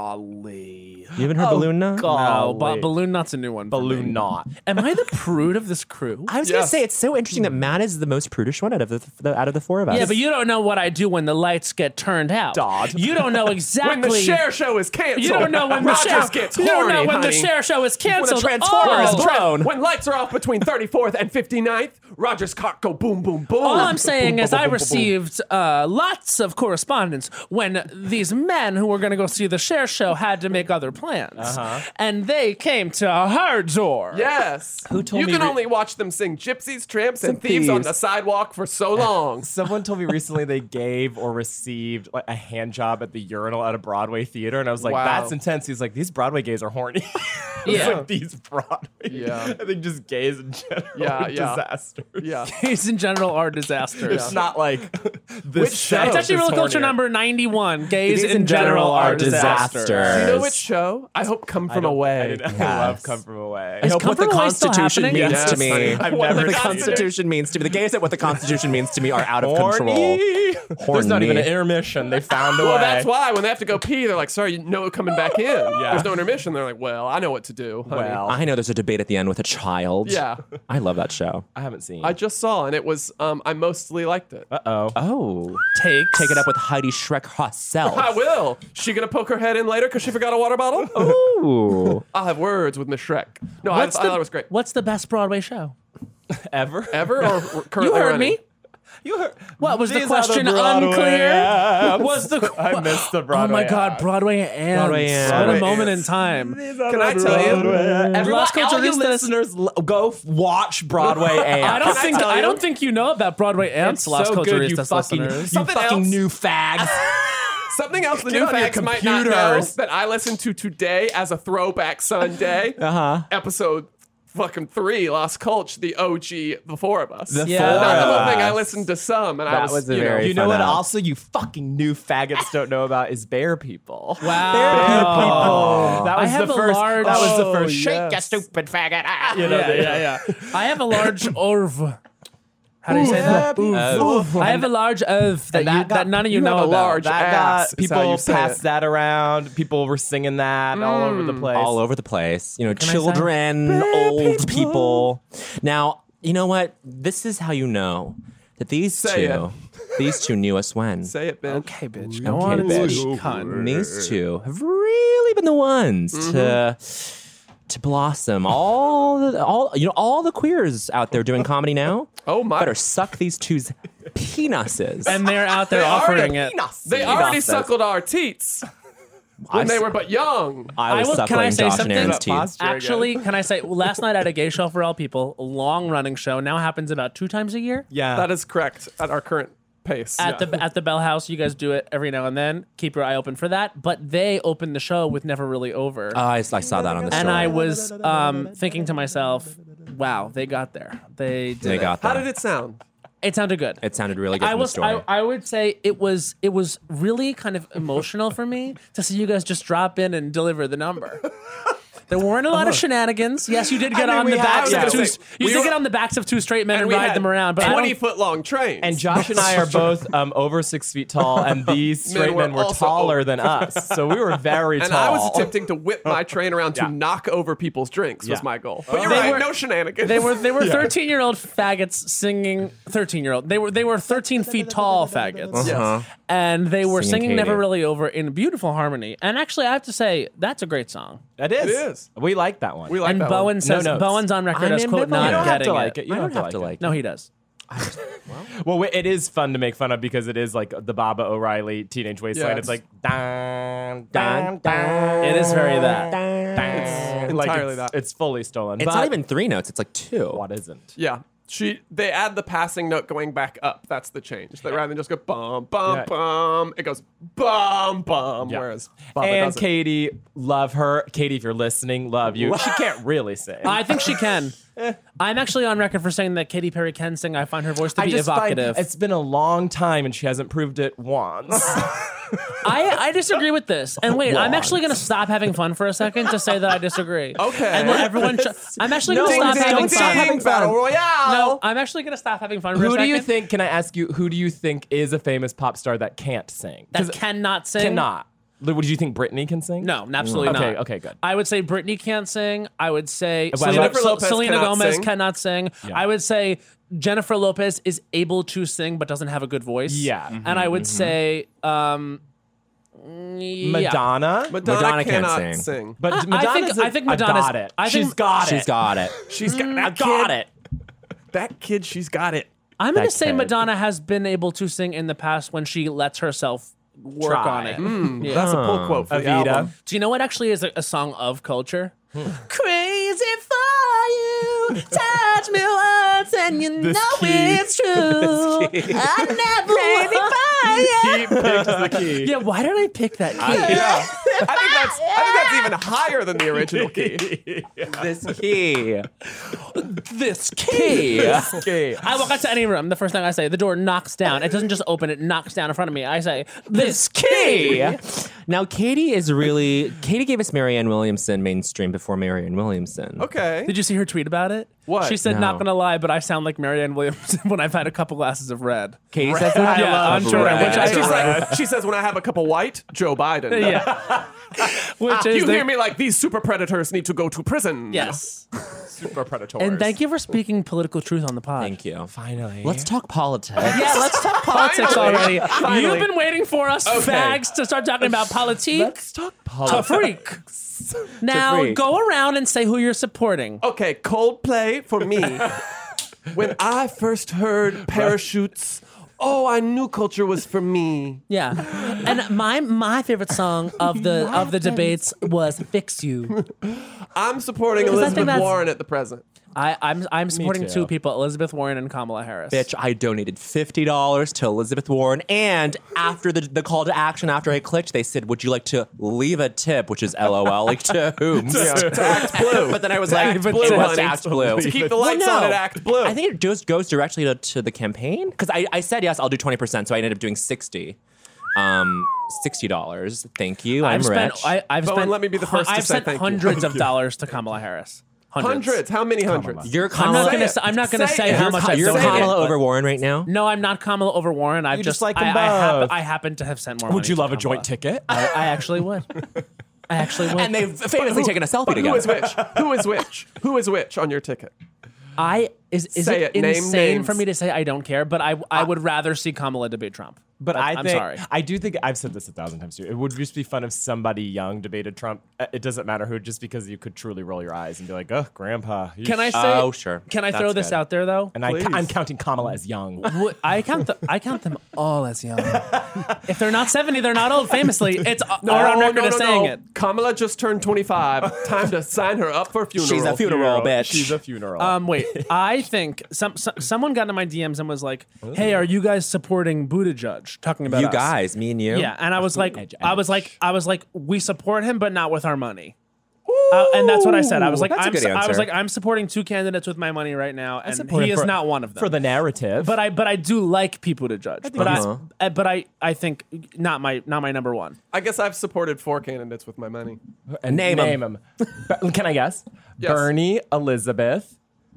B: golly.
C: You haven't heard balloon knot?
B: No, but
D: Golly.
B: balloon knot's a new one. for me.
D: Balloon knot.
B: Am I the prude of this crew?
C: I was gonna
E: Yes.
C: say it's so interesting that Matt is the most prudish one out of the four of us.
B: Yeah, but you don't know what I do when the lights get turned out.
E: Dodd.
B: You don't know
E: When
B: exactly.
E: the share show is canceled,
B: you don't know when the
E: Rogers
B: share.
E: gets
B: You don't know
E: horny,
B: when the
E: honey.
B: share show is
E: When the
B: canceled.
E: Transformer is
B: Oh.
C: blown.
E: When lights are off between 34th and 59th, Rogers' cock go boom, boom, boom.
B: All I'm saying
E: Boom,
B: is
E: boom,
B: I
E: boom, boom, boom.
B: received lots of correspondence when these men who were going to go see the Cher show had to make other plans. And they came to her door.
E: Yes.
D: Who told
E: you
D: me
E: can
D: re-
E: only watch them sing gypsies, tramps, and
C: Some
E: thieves on
C: thieves.
E: the sidewalk for so long.
D: Someone told me recently they gave or received like a hand job at the urinal at a Broadway theater, and I was like,
E: Wow.
D: "That's intense." He's like, "These Broadway gays are horny." It's
B: Yeah.
D: like these Broadway.
E: Yeah.
D: I think just gays in general
E: Yeah,
D: are
E: yeah.
D: disasters.
E: Yeah.
B: Gays in general are disasters.
D: It's not like this
E: Which
D: show
E: show?
B: It's actually
D: is
B: Real Culture
D: hornier.
B: number 91. Gays in general are disasters.
E: Do you know
C: Yes.
E: which show? I hope Come
D: I
E: From
D: don't-
E: Away.
D: I love Come From Away.
C: I
B: Is
C: hope what the
B: Come From Away still
C: Constitution
B: happening?
C: means
E: Yes,
C: to me.
E: honey.
D: I've
C: What
D: never
C: the
D: seen it.
C: Constitution means to me. The gays at what the Constitution means to me are out of control.
D: Horny. There's not even an
C: Horny.
D: intermission. They found a way.
E: Well, that's why when they have to go pee, they're like, "Sorry, no coming back in." There's no intermission. They're like, "Well, I know what to do." Honey.
D: Well,
C: I know there's a debate at the end with a child.
E: Yeah.
C: I love that show.
D: I haven't seen.
E: I just saw, and it was. I mostly liked it.
D: Uh-oh.
C: Oh.
B: Takes.
C: Take it up with Heidi Schreck herself.
E: I will. She gonna poke her head in later because she forgot a water bottle?
C: Ooh.
E: I'll have words with Miss Shrek. No, I
B: What's
E: thought it was great.
B: What's the best Broadway show?
D: Ever?
E: Ever or currently
B: You heard
E: running?
B: me.
D: You heard.
B: What was the
D: These are
B: question
D: Broadway
B: unclear?
D: amps.
B: Was the
D: I missed the
B: Oh
D: Broadway.
B: my God,
D: app.
B: Broadway ants.
C: Broadway ants.
B: What a
E: Broadway
B: moment
E: ants.
B: in time.
E: Can I tell you?
D: Everyone,
B: Las
D: all you
B: Culturistas-
D: listeners, go watch Broadway amps.
B: I don't think you know about Broadway ants, Las
D: so good, you
B: Culturistas
D: fucking,
B: listeners.
D: you
E: Something
D: fucking
E: else?
D: new fags.
E: Something else the
D: Get
E: new
D: on your
E: fags might not know
D: computers.
E: that I listened to today as a throwback Sunday. Episode fucking 3, Lost Culture, the OG, The Four of Us.
D: The
B: Yeah.
D: Four
E: Not the
D: of
E: whole thing. I
D: Us.
E: listened to some, and I
C: That
E: was,
C: was a
E: you know,
C: very
D: You know
C: fun
D: what?
C: app.
D: Also, you fucking new faggots don't know about is Bear People.
B: Wow.
D: Bear People. That
B: I
D: was
B: have
D: the
B: a
D: first.
B: large-
D: That was the
B: Oh,
D: first. Shake
B: yes.
D: ya stupid faggot. Ah, you know.
B: Yeah. I have a large orv. How do you say that? I have a large oeuf that none of you know
E: have a
B: about.
E: large
D: That
E: ass,
D: got
E: is how
D: people
E: you say
D: passed
E: it.
D: that around. People were singing that all over the place.
C: All over the place. You know,
B: I say?
C: children, old people. Now, you know what? This is how you know that these two knew us when.
E: Say it, Ben.
B: Okay, bitch. Go on and
C: bitch.
B: speak, cunt.
C: And these two have really been the ones to to blossom. All the queers out there doing comedy now.
E: Oh my!
C: Better suck these two's penises.
B: And they're out there offering it.
E: They already suckled our teats when they were but young.
C: I was
B: can I
C: suckling
B: say
C: Josh
B: something?
C: and Aaron's teeth.
B: Actually, can I say, last night at a Gay Show for All People, a long-running show, now happens about 2 times a year.
D: Yeah.
E: That is correct at our current pace.
B: At the Bell House, you guys do it every now and then. Keep your eye open for that. But they opened the show with Never Really Over.
C: I saw that on the story.
B: And I was thinking to myself, wow, they got there. They
C: got
E: How
C: that.
E: did it sound?
B: It sounded good.
C: It sounded really good from the story.
B: I would say it was really kind of emotional for me to see you guys just drop in and deliver the number. There weren't a lot of shenanigans. Yes, you did get on the backs of two. You did get on the backs of 2 straight men and ride them around. But
E: 20-foot long trains.
D: And Josh and I are both over 6 feet tall, and these straight men were taller than us. So we were very tall.
E: And I was attempting to whip my train around to knock over people's drinks was my goal. But you're right, no shenanigans.
B: They were 13-year-old faggots singing 13-year-old. They were 13 feet tall faggots.
E: Yes.
B: And they were singing
C: Katie.
B: Never Really Over in beautiful harmony. And actually, I have to say, that's a great song.
D: It is.
E: It is.
D: We like that one.
E: We like
B: And
E: that
B: Bowen
E: one.
B: says,
D: notes.
B: Bowen's on record
C: I'm
B: as, quote,
C: ambivalent.
B: not
D: You don't have
B: getting
D: to like it. You
C: I
D: don't
C: don't
D: have to like it.
B: No, he does.
D: Well, it is fun to make fun of because it is like the Baba O'Reilly Teenage Wasteland.
E: Yes.
D: It's like dun, dun, dun,
B: It is very that.
D: dun.
E: entirely that.
D: It's fully stolen.
C: It's
D: but
C: not even 3 notes. It's like 2.
D: what isn't?
E: Yeah. They add the passing note going back up. That's the change. That rather than just go bum, bum,
D: Yeah.
E: bum, it goes bum, bum.
D: Yeah.
E: Whereas Baba
D: And
E: doesn't.
D: Katie, love her. Katie, if you're listening, love you. She can't really sing.
B: I think she can. I'm actually on record for saying that Katy Perry can sing. I find her voice to be evocative.
D: It's been a long time and she hasn't proved it once.
B: I disagree with this. And wait, I'm actually going to stop having fun for a second to say that I disagree.
E: Okay.
B: And let everyone. I'm actually going to stop having
D: ding,
B: fun.
D: ding.
E: Battle Royale.
B: No, I'm actually going to stop having fun for a
D: Who
B: second.
D: do you think, can I ask you, who do you think is a famous pop star that can't sing?
B: that
D: 'Cause
B: cannot sing?
D: cannot. Would you think Britney can sing?
B: No, absolutely not.
D: Okay, good.
B: I would say Britney can't sing. I would say
E: Jennifer Lopez
B: Selena
E: cannot
B: Gomez
E: sing.
B: cannot sing.
D: Yeah.
B: I would say Jennifer Lopez is able to sing but doesn't have a good voice.
D: Yeah.
B: And I would say yeah.
D: Madonna?
E: Madonna
C: can't
E: cannot
C: sing.
E: sing.
D: But
B: I
D: Madonna's
B: think Madonna's
D: got it.
B: I think
D: She's got it.
C: She's got it.
E: She's got
D: I got it.
E: That kid, she's got it.
B: I'm going to
D: That
B: say
D: kid.
B: Madonna has been able to sing in the past when she lets herself work
D: Try.
B: on it. Yeah.
E: That's a pull quote for the
D: Avita.
E: album.
B: Do you know what actually is a song of culture? Crazy for you, touch me once and you know it's true. I never
E: He picked the key.
B: Yeah, why did I pick that key?
E: Yeah. I think that's even higher than the original key.
C: This key.
B: This key.
D: Okay.
B: I walk out to any room. The first thing I say, the door knocks down. It doesn't just open; it knocks down in front of me. I say, "This key."
C: Now, Katie gave us Marianne Williamson mainstream before Marianne Williamson.
E: Okay.
B: Did you see her tweet about it?
E: What?
B: She said,
C: No.
B: "Not gonna lie, but I sound like Marianne Williamson when I've had a couple glasses of red."
C: Katie says that?
B: Yeah, on Twitter.
C: Red.
B: Which I
E: She's like, she says, when I have a cup of white, Joe Biden.
B: yeah. Which is
E: You hear me like these super predators need to go to prison.
B: Yes.
D: Super predators.
B: And thank you for speaking political truth on the pod.
C: Thank you.
D: Finally.
C: Let's talk politics.
B: Yeah, let's talk politics
E: Finally.
B: already.
E: Finally.
B: You've been waiting for us,
E: Okay.
B: fags, to start talking about politique.
D: Let's talk politics.
B: To freak. Now,
C: freak.
B: go around and say who you're supporting.
E: Okay, Coldplay for me. When I first heard Parachutes, I knew culture was for me.
B: Yeah. And my favorite song of the debates was Fix You.
E: I'm supporting
B: I think
E: Elizabeth
B: that's-
E: Warren at the present.
B: I'm supporting
D: too.
B: 2 people, Elizabeth Warren and Kamala Harris.
C: Bitch, I donated $50 to Elizabeth Warren, and after the call to action, after I clicked, they said, "Would you like to leave a tip?" Which is LOL, like to whom?
E: To Act Blue.
C: But then I was like,
E: Act Blue,
C: "What's
E: honey.
C: Act Blue?"
E: To keep the lights on at Act Blue.
C: I think it just goes directly to the campaign because I said yes, I'll do 20%, so I ended up doing $60. $60. Thank you. I'm rich.
B: I've
E: Bowen,
B: spent.
E: let me be the first to
B: I've
E: say
B: sent
E: thank you.
B: hundreds of dollars to Kamala Harris.
E: Hundreds. How many hundreds?
C: You're
B: I'm
C: Kamala.
B: not gonna
E: Say
B: say
E: it.
B: how much I've
C: You're
B: donated.
C: Kamala
B: but-
C: over Warren right now.
B: No, I'm not Kamala over Warren. I've
D: You
B: just
D: just like them
B: I
D: both.
B: happen to have sent more.
D: Would
B: money
D: you
B: to
D: love a
B: Kamala.
D: joint ticket?
B: I actually would. I actually would.
C: And they've famously taken a selfie
E: But
C: together.
E: who is which? Who is which? Who is which on your ticket?
B: Is
E: Say
B: it
E: it. Name
B: insane
E: names.
B: for me to say I don't care? But I would rather see Kamala debate Trump.
D: But
B: I'm sorry.
D: I do think I've said this 1,000 times too. It would just be fun if somebody young debated Trump. It doesn't matter who, just because you could truly roll your eyes and be like, "Oh, Grandpa."
B: Can I say?
C: Oh, sure.
B: Can I throw this
D: good.
B: out there though?
D: And I'm counting Kamala as young.
B: I count them all as young. If they're not 70, they're not old. Famously, it's
E: No,
B: our own record of saying it.
E: Kamala just turned 25. Time to sign her up for a funeral.
C: She's a funeral bitch.
D: She's a funeral.
B: Wait, I think someone got into my DMs and was like, "Hey, are you guys supporting Buttigieg?" Talking about
C: You
B: us.
C: guys, me and you.
B: Yeah, and I was like,
D: Edge.
B: I was like, we support him, but not with our money. And that's what I said. I was like,
C: That's a good answer.
B: I'm supporting two candidates with my money right now, and
D: support
B: he
D: him
B: is
D: for-
B: not one of them.
D: for the narrative.
B: but I do like people to judge.
C: Uh-huh.
B: But I think not my number one.
E: I guess I've supported 4 candidates with my money.
D: And
C: Name 'em.
D: Can I guess?
E: Yes.
D: Bernie, Elizabeth.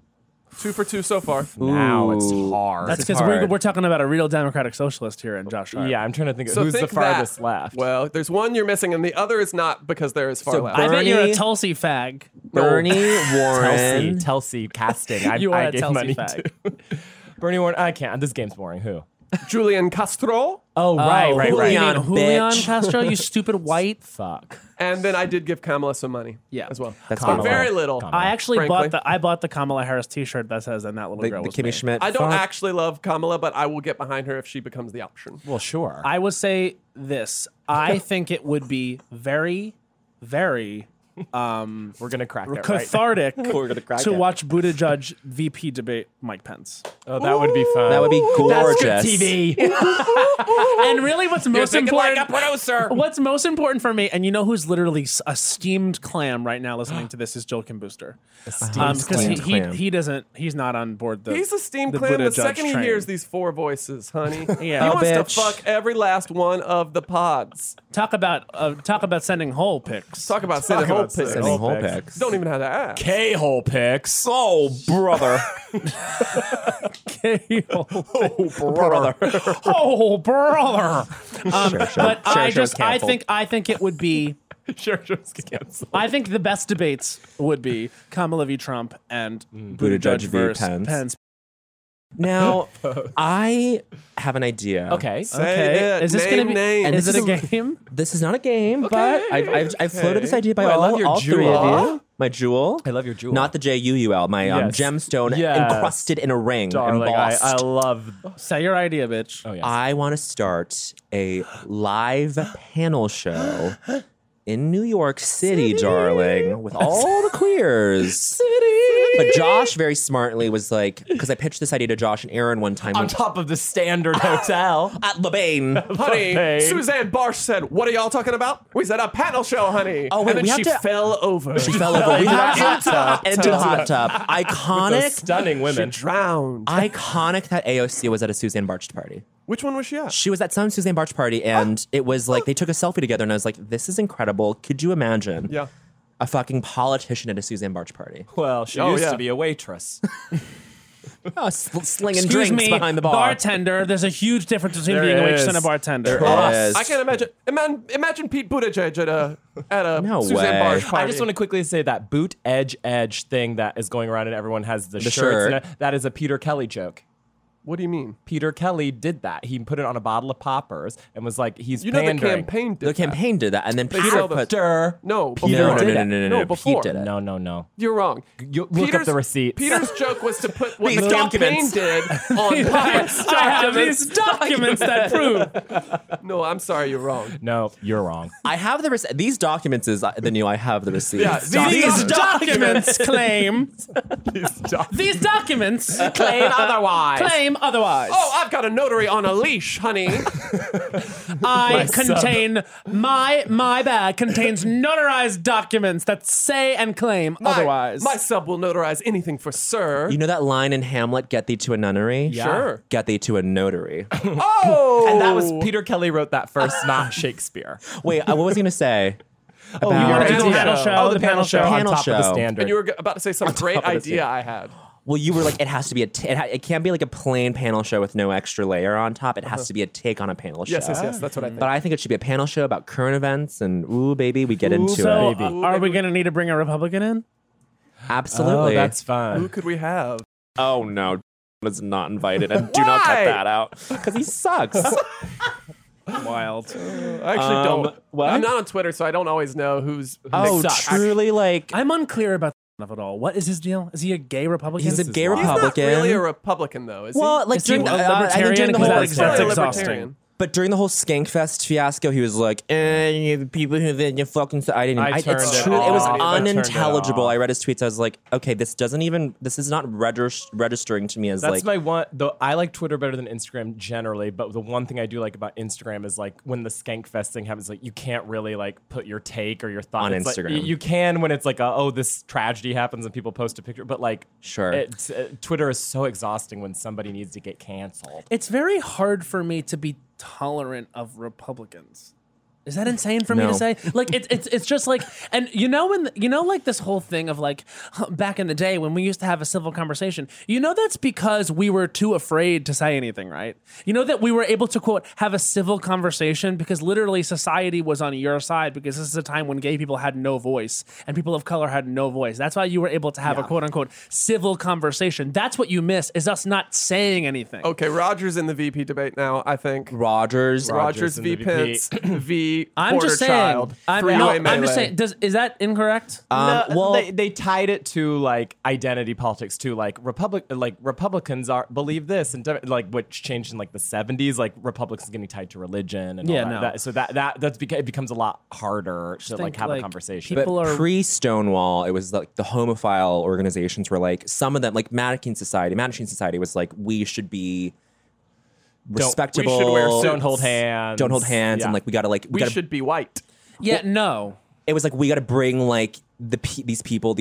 E: 2 for 2 so far.
D: Now it's
C: Ooh.
D: hard.
B: That's
C: is
B: because
C: hard.
B: we're talking about a real Democratic Socialist here in Josh Sharp.
D: yeah, I'm trying to think of
E: So
D: who's
E: think
D: the farthest
E: that.
D: left.
E: Well, there's one you're missing, and the other is not because there is far
C: So
E: left.
B: I bet you're a
C: Bernie-
B: Tulsi fag.
C: Bernie Warren.
D: Telsey casting.
B: You are
D: I
B: a
D: gave
B: Tulsi
D: money
B: fag.
D: to. Bernie Warren. I can't. This game's boring. Who?
E: Julian Castro,
D: Oh, right.
B: You mean
C: Julian,
B: Julian
C: bitch.
B: Castro, you stupid white.
D: Fuck.
E: and then I did give Kamala some money.
B: Yeah.
E: as well.
C: That's
E: but
C: Kamala.
E: very little.
D: Kamala.
B: I actually
E: Frankly.
B: bought the Kamala Harris T-shirt that says "and that little
C: The,
B: girl
C: the
B: was
C: Kimmy
B: me."
C: Schmidt.
E: I don't
C: font.
E: actually love Kamala, but I will get behind her if she becomes the option.
D: Well, sure.
B: I would say this. I think it would be very, very
D: We're gonna crack it. Right?
B: cathartic
C: We're gonna crack
B: to
C: it.
B: watch Buttigieg VP debate Mike Pence.
D: Oh, that would be fun.
C: That would be gorgeous.
D: That's good TV.
B: And really, what's most
E: thinking like
B: important?
E: a producer.
B: What's most important for me, and you know who's literally a steamed clam right now listening to this, is Joel Kim Booster. Because
C: steamed clam.
B: he's not on board.
E: He's a steamed
B: the
E: clam the
B: Buttigieg
E: second he
B: train.
E: hears these 4 voices, honey.
B: Yeah.
E: He
B: Oh,
E: wants
C: bitch.
E: to fuck every last one of the pods.
B: Talk about sending whole pics.
E: Talk about sending whole
D: about
E: pics.
C: Sending whole
D: pics.
C: pics.
E: Don't even have to ask.
D: K-hole picks.
C: Oh, brother.
B: brother. Oh, brother. But
C: Show's canceled.
B: I think it would be.
D: Sure, just cancel.
B: I think the best debates would be Kamala v. Trump and
C: Buttigieg v.
B: versus
C: Pence. Now, I have an idea.
D: Okay.
E: Say it.
B: Is this
E: Name
B: gonna be?
E: names.
B: Is
C: this
B: it a
C: is-
B: game?
C: This is not a game, but I've floated this idea by
D: Oh, I love your
C: all 3 of
D: jewel.
C: you. My jewel.
D: I love your jewel.
C: Not the JUUL. My
D: Yes.
C: gemstone
D: Yes.
C: encrusted in a ring,
D: Darling,
C: embossed.
D: I love.
B: Say your idea, bitch.
D: Oh yes.
C: I want to start a live panel show in New York City, darling, with all the queers. But Josh very smartly was like, because I pitched this idea to Josh and Aaron one time
D: On top of the Standard Hotel.
C: at LeBain.
E: Honey,
D: Hey.
E: Suzanne Barsh said, "What are y'all talking about?" We said a panel show, honey.
C: Oh, wait,
E: and then
C: we have
E: she
C: to-
E: fell over.
C: She fell over. We have to into the hot tub.
D: Those
C: Iconic,
D: stunning women.
E: drowned.
C: iconic that AOC was at a Suzanne Barch party.
E: Which one was she at?
C: She was at some Suzanne Barch party, and it was like they took a selfie together, and I was like, "This is incredible." Could you imagine?
E: Yeah.
C: A fucking politician at a Suzanne Barch party.
D: Well, she
E: Oh,
D: used
E: yeah.
D: to be a waitress.
C: Oh, slinging
B: Excuse
C: drinks
B: me,
C: behind the bar.
B: bartender. There's a huge difference between
D: There
B: being a waitress
D: is.
B: and a bartender.
C: Yes.
E: I can't imagine. Imagine Pete Buttigieg at a
C: No
E: Suzanne
C: way.
E: Barsh party.
D: I just want to quickly say that boot edge thing that is going around and everyone has the shirts.
C: shirt.
D: And that is a Peter Kelly joke.
E: What do you mean?
D: Peter Kelly did that. He put it on a bottle of poppers and was like, he's
E: You know the
D: pandering.
E: campaign did
C: The campaign did that, and then Peter
E: sell the-
C: put.
E: No,
D: Peter
E: before.
D: did it.
C: No,
E: before.
C: Pete did it.
D: No.
E: You're wrong.
D: You look up the receipts.
E: Peter's joke was to put what
C: These
E: the campaign
C: documents.
E: did on poppers.
B: I have these documents that prove.
E: No, I'm sorry, you're wrong.
D: No, you're wrong.
C: I have the these documents is the new. I have the receipts.
E: Yeah,
B: These documents claim. These documents
D: Claim otherwise.
B: claim otherwise.
E: Oh, I've got a notary on a leash, honey.
B: I contain my bag contains notarized documents that say and claim otherwise.
E: My sub will notarize anything for sir.
C: You know that line in Hamlet, "Get thee to a nunnery"?
E: Sure.
C: Get thee to a notary.
E: Oh,
D: And that was Peter Kelly wrote that first, not Shakespeare.
C: Wait, what was I going to say?
B: you want to do the
E: idea.
B: panel show?
D: Oh, the panel show on
C: Panel
D: top of the
C: show.
D: Standard.
E: And you were about to say some great
D: top of the
E: idea I had.
C: Well, you were like, it has to be it can't be like a plain panel show with no extra layer on top. It has to be a take on a panel show.
E: Yes, that's what I think.
C: But I think it should be a panel show about current events, and ooh, baby, we get into
B: So,
C: it.
B: are we going to need to bring a Republican in?
C: Absolutely.
D: Oh, that's fun.
E: Who could we have?
C: Oh no, is not invited, and do not cut
E: Why?
C: that out because he sucks.
B: Wild.
E: I actually don't.
C: what?
E: I'm not on Twitter, so I don't always know who's.
C: Oh, truly, like
B: I'm unclear about of it all. What is his deal? Is he a gay Republican?
C: he's a gay
E: He's not
C: Republican.
E: really a Republican, though, is he?
C: well, like
B: Is he
C: during
B: a
C: I think during the
B: libertarian?
C: whole
B: Because that's
E: Probably a
B: exhausting.
E: libertarian.
C: But during the whole Skankfest fiasco, he was like, the people who you fucking. I didn't.
D: I turned
C: it's
D: it
C: true. It was
D: off. I turned it
C: unintelligible.
D: off.
C: I read his tweets. I was like, okay, this is not registering to me as
D: That's
C: like.
D: my one. Though I like Twitter better than Instagram generally, but the one thing I do like about Instagram is like when the Skankfest thing happens, like you can't really like put your take or your thought
C: On
D: It's like-
C: Instagram.
D: you can when it's like, this tragedy happens and people post a picture, but like,
C: Sure.
D: it's, Twitter is so exhausting when somebody needs to get canceled.
B: It's very hard for me to be tolerant of Republicans. Is that insane for me to
C: No.
B: say? Like it's just like, and like this whole thing of like back in the day when we used to have a civil conversation. That's because we were too afraid to say anything, right? That we were able to quote have a civil conversation because literally society was on your side because this is a time when gay people had no voice and people of color had no voice. That's why you were able to have a quote unquote civil conversation. That's what you miss is us not saying anything.
E: Okay, Rogers in the VP debate now, I think.
C: Rogers.
E: Rogers
D: in
E: v.
D: the
E: Pence v.
B: I'm
E: Porter
B: just saying.
E: Child. Three-way
B: I'm just
E: melee.
B: saying. Is that incorrect?
D: No,
C: well-
D: they tied it to like identity politics too. Like Republicans believe this and like which changed in like the 70s. Like Republicans getting tied to religion and
B: Yeah,
D: all
B: no.
D: that. So it becomes a lot harder to like
B: think,
D: have
B: like,
D: a conversation.
B: people
C: But
B: are-
C: pre-Stonewall, it was like the homophile organizations were like, some of them, like Mattachine Society was like, we should be respectable.
E: we should wear
D: Don't
E: suits.
D: hold hands.
C: Don't hold hands,
D: Yeah.
C: and like we gotta like
E: We
C: gotta,
E: should be white.
B: Yeah, no.
C: It was like we gotta bring like these people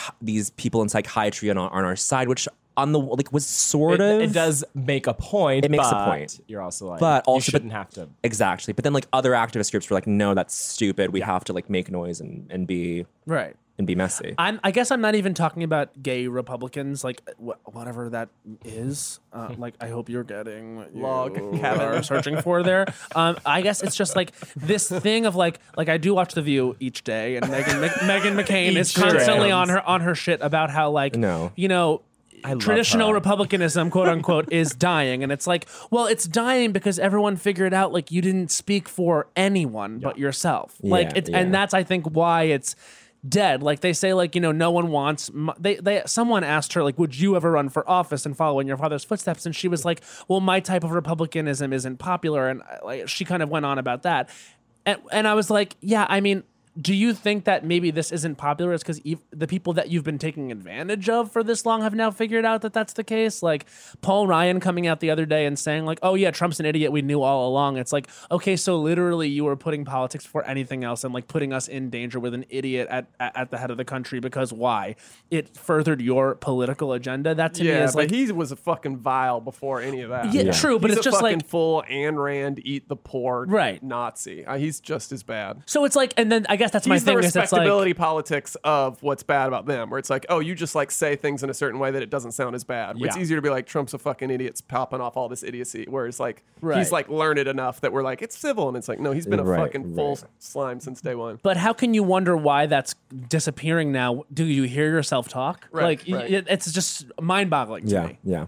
C: in psychiatry on our side, which on the like was sort of
D: It does make a point.
C: It makes a
D: but
C: point.
D: You're also like,
C: But also-
D: you shouldn't have to.
C: exactly. But then like other activist groups were like, no, that's stupid. We have to like make noise and be
B: Right.
C: messy.
B: I guess I'm not even talking about gay Republicans, like whatever that is. Like I hope you're getting what you
E: Log
B: are
E: cabin.
B: searching for there. I guess it's just like this thing of like I do watch The View each day, and Meghan McCain is constantly on her shit about how like
C: No.
D: love
B: traditional
D: her.
B: republicanism, quote unquote, is dying. And it's like, well, it's dying because everyone figured out like you didn't speak for anyone but yourself. And that's, I think, why it's dead. Like they say, like, no one wants, someone asked her, like, would you ever run for office and follow in your father's footsteps? And she was like, well, my type of republicanism isn't popular. And like, she kind of went on about that. And I was like, yeah, I mean, do you think that maybe this isn't popular? It's because the people that you've been taking advantage of for this long have now figured out that that's the case? Like Paul Ryan coming out the other day and saying like, oh yeah, Trump's an idiot. We knew all along. It's like, okay, so literally you were putting politics before anything else and like putting us in danger with an idiot at the head of the country because why? It furthered your political agenda. That to me
E: Yeah,
B: is
E: but
B: like,
E: he was a fucking vile before any of that.
B: yeah, true, but
E: He's
B: it's
E: a
B: just
E: fucking
B: like,
E: full Ayn Rand, eat the poor
B: Right.
E: Nazi. He's just as bad.
B: so it's like, and then I guess that's my
E: He's the
B: thing is it's like,
E: respectability politics of what's bad about them, where it's like, oh, you just like say things in a certain way that it doesn't sound as bad. It's
D: Yeah.
E: easier to be like, Trump's a fucking idiot, it's popping off all this idiocy. Whereas like,
B: Right.
E: he's like learned it enough that we're like, it's civil. And it's like, no, he's been a
C: Right,
E: fucking full
C: right.
E: slime since day one.
B: But how can you wonder why that's disappearing now? Do you hear yourself talk?
E: Right,
B: like
E: right.
B: It's just mind-boggling to me.
C: Yeah.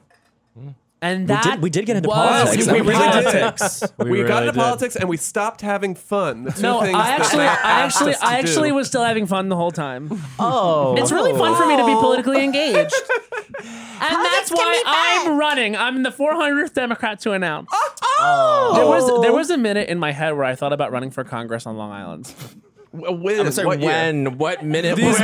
B: And that
C: we did get into
B: was
C: politics.
E: We really did.
B: politics.
E: We got
D: really
E: into
D: did.
E: politics and we stopped having fun. The two
B: No,
E: things
B: I
E: that
B: actually was still having fun the whole time.
D: Oh,
B: It's really fun for me to be politically engaged. And that's why I'm running. I'm the 400th Democrat to announce. There was a minute in my head where I thought about running for Congress on Long Island.
E: when?
C: I'm sorry,
E: What year?
C: when? What minute?
B: These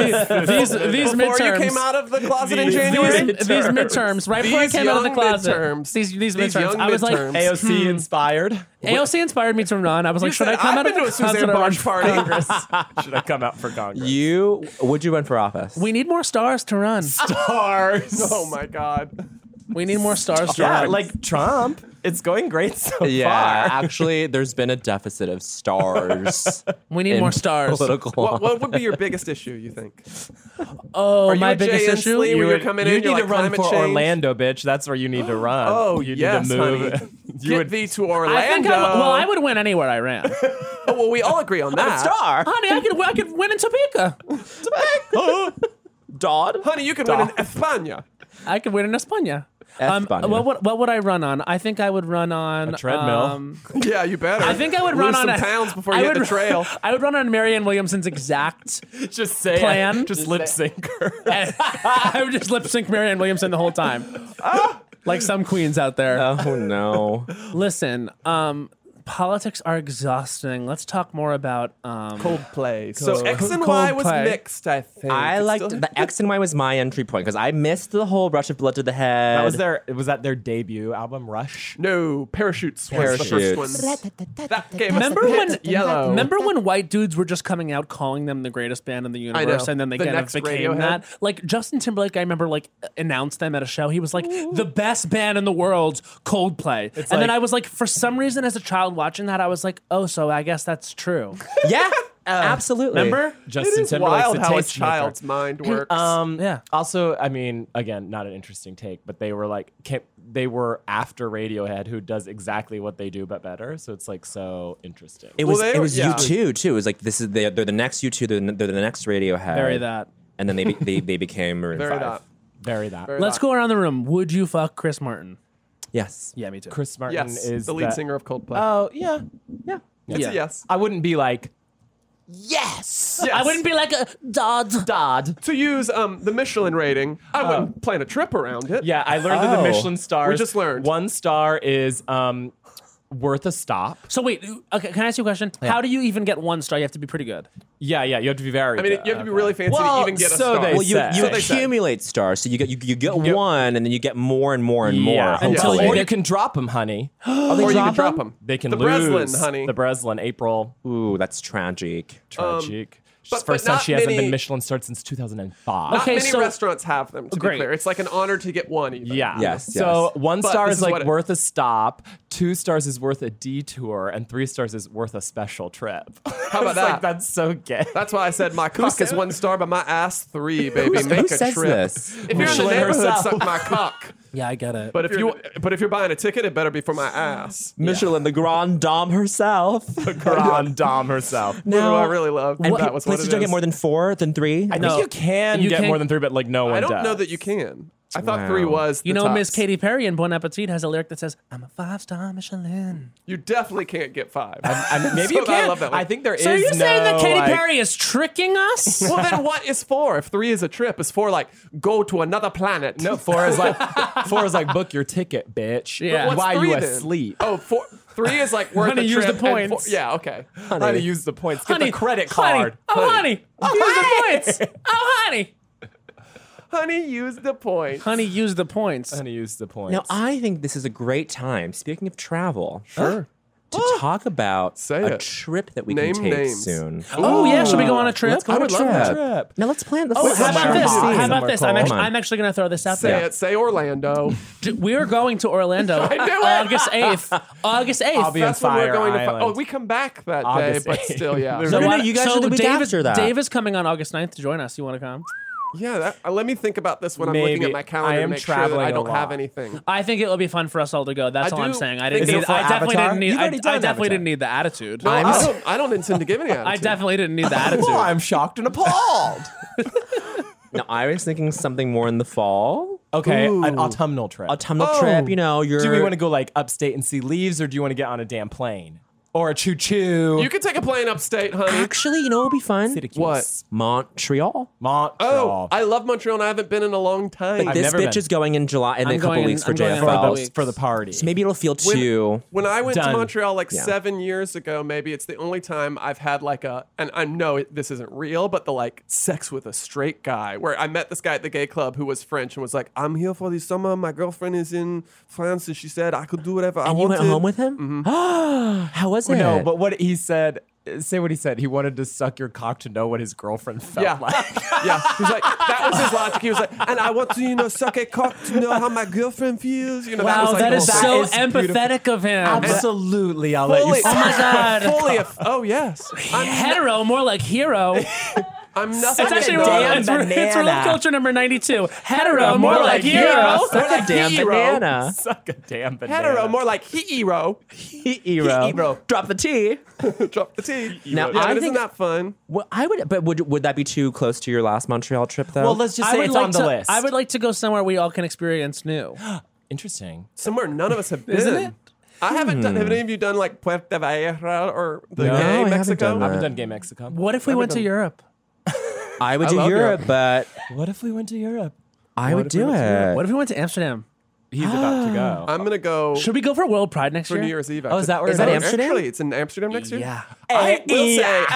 E: Before
B: midterms.
E: you came out of the closet in January?
B: These midterms, right before I
E: These
B: came out of the
E: young
B: closet.
E: midterms.
B: These
E: These
B: midterms.
E: young
B: I was like,
E: midterms.
D: AOC inspired.
B: AOC inspired me to run. I was like, should I
E: said,
B: come
E: I've
B: out of
E: been
B: the
E: to a
B: closet
E: Suzanne
B: or run
E: Barge
B: for
E: party.
B: Congress?
D: Should I come out for Congress?
C: Would you run for office?
B: We need more stars to run.
D: Stars.
E: Oh my God.
B: We need more stars to
D: Yeah,
B: run.
D: like Trump. It's going great so
C: yeah,
D: far.
C: actually, there's been a deficit of stars.
B: we need
C: in
B: more stars.
C: Political.
E: What would be your biggest issue, you think?
B: Oh,
E: Are you
B: my
E: a Jay
B: biggest issue.
E: Inslee?
D: You
E: You're coming in,
D: need
E: you're
D: to
E: like,
D: run
E: climate
D: for
E: change?
D: Orlando, bitch. That's where you need to run.
E: Oh,
D: you
E: yes,
D: need to move.
E: honey.
D: You
E: Get
D: would
E: thee to Orlando.
B: I think I would win anywhere I ran.
E: Oh, well, we all agree on that.
C: Star.
B: Honey, I could win in Topeka.
C: Dodd.
E: Honey, you can win in España.
B: I could win in España.
C: F-Bunny.
B: What would I run on? I think I would run on
D: A treadmill.
E: Yeah, you better.
B: I think I would run
E: Lose
B: on
E: some
B: a
E: pounds before you hit the trail.
B: I would run on Marianne Williamson's exact
D: Just say
B: plan.
D: it. Just lip sync her.
B: I would just lip sync Marianne Williamson the whole time. Like some queens out there.
C: Oh no.
B: Listen, politics are exhausting. Let's talk more about
E: Coldplay. So X and Y was
B: Coldplay.
E: mixed, I think.
C: I liked the X and Y was my entry point because I missed the whole Rush of Blood to the Head.
D: Was that their debut album, Rush?
E: No, Parachutes was the first one. That gave us
B: Remember
E: the
B: when
E: hit, Yellow.
B: Remember when white dudes were just coming out calling them the greatest band in the universe,
E: know.
B: and then they
E: The
B: kind of
E: next
B: became
E: Radiohead.
B: that? Like Justin Timberlake, I remember like announced them at a show. He was like the best band in the world, Coldplay. And then
D: like-
B: I was like, for some reason, as a child watching that, I was like, oh, so I guess that's true.
C: Yeah, absolutely.
B: Remember?
D: Justin
E: It is
D: Timberlake's
E: wild
D: a
E: how a
D: tastemaker.
E: child's mind works.
B: Yeah.
D: Also, I mean, again, not an interesting take, but they were like, they were after Radiohead, who does exactly what they do but better. So it's like so interesting.
C: It
E: Well,
C: was
E: they
C: it
E: were-
C: was
E: yeah.
C: U2 too. It was like they're the next U2. They're the next Radiohead.
B: Very that.
C: And then they became Maroon
E: Very
C: 5.
E: that.
D: Very that.
E: Very
B: Let's
E: that.
B: go around the room. Would you fuck Chris Martin?
C: Yes.
B: Yeah, me too.
D: Chris Martin
E: Yes,
D: is
E: the lead
D: that-
E: singer of Coldplay.
D: Oh yeah,
C: Yeah.
E: It's
B: yeah.
E: a yes.
D: I wouldn't be like
E: Yes.
B: I wouldn't be like a dad.
D: Dodd.
E: To use the Michelin rating, I wouldn't plan a trip around it.
D: Yeah, I learned that the
C: Oh.
D: Michelin stars.
E: We just learned.
D: 1 star is worth a stop.
B: So wait, okay, can I ask you a question? How do you even get 1 star? You have to be pretty good.
D: Yeah, you have to be very.
E: I mean,
D: good.
E: you have to be really fancy
D: Well,
E: to even get a
D: so
E: star.
D: they
C: Well, you
D: say.
E: So they say.
C: accumulate stars, so you get one, and then you get more and more and more.
D: Yeah,
B: Until
C: hopefully.
B: you
D: or
B: get-
D: you can drop them, honey.
C: Oh, they
E: or you can
C: drop
E: drop
C: them?
E: them.
D: They can
E: the
D: lose
E: Breslin, honey.
D: The Breslin, April.
C: Ooh, that's tragic.
D: Tragic.
E: but
D: First time
E: not
D: she hasn't
E: many-
D: been Michelin starred since 2005.
E: Not
B: Okay,
E: many
B: so-
E: restaurants have them, to be
B: Great.
E: clear. It's like an honor to get one, even.
D: Yeah.
C: Yes,
D: So
C: yes.
D: 1
E: But
D: star
E: this
D: is
E: is
D: like
E: what it-
D: worth a stop. 2 stars is worth a detour, and 3 stars is worth a special trip.
E: How about
D: It's
E: that?
D: Like, that's so gay.
E: That's why I said my cock is 1 star, but my ass 3, baby.
C: Who
E: Make a
C: says
E: trip.
C: this?
E: If you're in the
D: Michelin
E: neighborhood,
D: herself.
E: suck my cock.
B: Yeah, I get it.
E: But if you're buying a ticket, it better be for my ass.
C: Michelin, the Grand Dame herself.
D: Grand Dame herself.
E: What do I really love?
C: And
E: that was what
C: places
E: it
C: don't
E: is.
C: get more than 4 than 3.
D: I think you can
B: You
D: get
B: can't-
D: more than 3, but like no one
E: I don't
D: does.
E: know that you can. I thought
C: Wow.
E: 3 was the
B: You know, Miss
E: tops.
B: Katy Perry in Bon Appetit has a lyric that says, "I'm a 5-star Michelin."
E: You definitely can't get 5.
D: Maybe
E: So
D: you can.
E: I love that one.
D: I think there is.
B: So are you
D: no,
B: saying that Katy
D: like-
B: Perry is tricking us?
E: Well, then what is 4? If 3 is a trip, is 4 like go to another planet?
D: No, 4 is like book your ticket, bitch.
B: Yeah.
E: What's
D: Why are
E: 3
D: you
E: then?
D: asleep?
E: Oh, 3 is like worth
B: Honey,
E: a
B: use
E: trip.
B: the
E: and
B: points.
E: Yeah, okay.
D: How to use the points? Get the credit card.
B: Honey, use the points. Oh, honey.
E: Honey, use the points.
B: Honey, use the points.
D: How to use the points?
C: Now, I think this is a great time, speaking of travel, to talk about
E: Say
C: a
E: it.
C: trip that we
E: Name
C: can take
E: names.
C: soon.
B: Oh, yeah, should we go on a trip?
C: Let's go on a
E: would love that.
C: trip. Now let's plan. Let's
B: Oh,
C: plan
B: how about
C: somewhere
B: this?
C: hot.
B: How about this? I'm
C: Come on.
B: I'm actually going to throw this out
E: Say
B: there.
E: it. Say Orlando.
B: We are going to Orlando
E: knew it.
B: August 8th. August 8th.
D: I'll be on
E: That's when we're
D: Fire
E: going
D: Island.
E: to. Oh, we come back that
D: August
E: day, but
D: 8th.
E: still, yeah.
C: No, no, you guys are the week
B: Dave,
C: after that.
B: Dave is coming on August 9th to join us. You want to come?
E: Yeah, let me think about this when I'm looking
D: Maybe.
E: at my calendar
D: I
E: to
D: am
E: make sure that
D: traveling
E: I
D: a
E: don't have
D: lot.
E: anything.
B: I think it will be fun for us all to go. That's
E: I
B: all I'm
E: do
B: saying. I
E: think
B: didn't.
E: so
B: Need,
E: for
B: I definitely
D: Avatar?
B: didn't need.
D: You've already
B: I
D: done
B: definitely
D: Avatar.
B: didn't need the attitude.
E: No, I don't intend to give any attitude.
B: I definitely didn't need the attitude.
D: Oh, I'm shocked and appalled.
C: Now, I was thinking something more in the fall.
D: Okay, an autumnal trip.
C: Autumnal
E: Oh.
C: trip, you know, you're...
D: Do we want to go like upstate and see leaves, or do you want to get on a damn plane or a choo-choo?
E: You could take a plane upstate, honey.
C: Actually, you know what would be fun?
D: Syracuse.
E: What?
C: Montreal.
D: Montreal.
E: Oh, I love Montreal, and I haven't been in a long time.
C: Like this
D: never
C: bitch
D: been.
C: is going in July in
B: I'm
C: a couple
B: going-
C: weeks for
B: I'm going in a
C: JFL.
B: couple
D: for,
B: weeks.
D: for the party.
C: So maybe it'll feel too...
E: When I went
D: Done.
E: to Montreal like
C: Yeah.
E: 7 years ago, maybe it's the only time I've had like and I know this isn't real, but the like sex with a straight guy where I met this guy at the gay club who was French and was like, I'm here for the summer. My girlfriend is in France and she said I could do whatever I
C: And you
E: wanted.
C: went home with him? How was it?
D: No, but what he said. Say what he said. He wanted to suck your cock to know what his girlfriend felt
E: Yeah.
D: like.
E: Yeah. He's like, that was his logic. He was like, and I want to, suck a cock to know how my girlfriend feels. You know,
B: Wow,
E: that
B: that
E: was
B: is
E: like,
B: so
D: is
B: empathetic of him.
D: Absolutely, I'll let
E: fully,
D: you.
B: Oh my God.
E: fully. Oh yes.
B: Hetero, more like hero.
E: I'm nothing.
B: It's actually
E: but
D: damn
B: it's rule
D: banana.
B: culture number 92. Hetero, more like hero.
C: Suck a damn
E: hero.
C: banana.
D: Suck a damn banana.
E: hetero, more like hero.
C: Hero. Drop the T.
E: Drop the T.
C: Now,
E: yeah,
C: I
E: but isn't
C: think-
E: that fun?
C: Well, I would, but would that be too close to your last Montreal trip, though?
D: Well, let's just say it's on the list.
B: I would like to go somewhere we all can experience new.
D: Interesting.
E: Somewhere none of us have been.
B: Isn't it?
E: I haven't done. Have any of you done like Puerto Vallarta or the
C: No, I
E: gay
C: haven't
E: Mexico?
C: done
D: I haven't
C: that.
D: done Gay Mexico.
B: What if we went to Europe?
C: I would
E: I
C: do
E: love
C: Europe,
E: Europe.
C: but
D: What if we went to Europe?
C: I would do it.
B: What if we went to Amsterdam?
D: He's about to go.
E: I'm gonna go
B: Should we go for World Pride next
E: for
B: year?
E: New Year's Eve.
D: Oh, is that where
C: Is
D: it
C: that
D: is?
C: Amsterdam?
E: Actually, it's in Amsterdam next year.
B: Yeah.
E: I will say.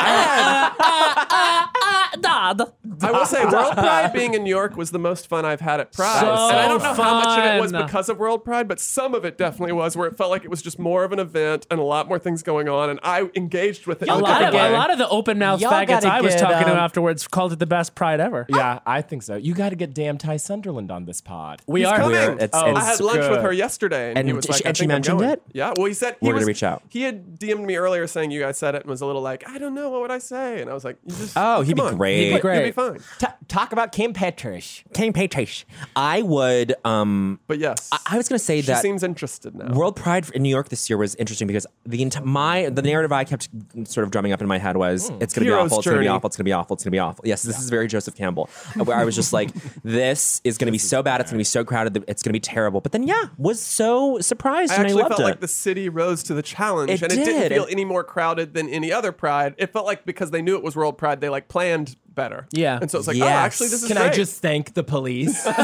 B: Dad.
E: I will say, World Pride being in New York was the most fun I've had at Pride.
B: So
E: and I don't know how much of it was
B: fun.
E: because of World Pride, but some of it definitely was, where it felt like it was just more of an event and a lot more things going on, and I engaged with it.
B: A
E: in
B: lot
E: different way.
B: of the open mouth
D: Y'all
B: faggots
D: gotta
B: I was
D: get,
B: talking to
D: um,
B: afterwards called it the best Pride ever.
D: Yeah, I think so. You got to get damn Ty Sunderland on this pod.
B: We
E: He's
B: are.
E: coming.
C: It's-
E: I
C: it's
E: had lunch with
D: good.
E: her yesterday, and he
C: And
E: was
C: she-
E: like,
C: and she
E: "I think I'm
C: mentioned
E: going."
C: it?
E: Yeah. Well, he said
C: We're gonna reach out.
E: He had DM'd me earlier saying you guys said it and was a little like, I don't know, what would I say? And I was like, you just
C: Oh, he'd
E: come
C: be
E: on.
C: great. He'd be
B: great.
E: You'd be fine.
D: Talk about Kim Petras.
C: King Patrice. I would.
E: But yes,
C: I was going to say
E: she
C: that
E: seems interested now.
C: World Pride in New York this year was interesting because the narrative I kept sort of drumming up in my head was it's going to be
E: Hero's
C: awful, it's going to be
E: journey.
C: awful, it's going to be awful, it's going to be awful. Yes, this is very Joseph Campbell, where I was just like, this is going to be so bad, it's going to be so crowded, it's going to be terrible. But then, was so surprised
E: I
C: and I
E: actually
C: loved
E: felt
C: it.
E: like the city rose to the challenge,
C: It
E: and it didn't
C: did.
E: feel any more crowded than any other Pride. It felt like because they knew it was World Pride, they like planned better.
B: Yeah.
E: and so it's like,
C: Yes.
E: oh, actually, this is
D: Can
E: great.
D: I just thank the police?
E: Can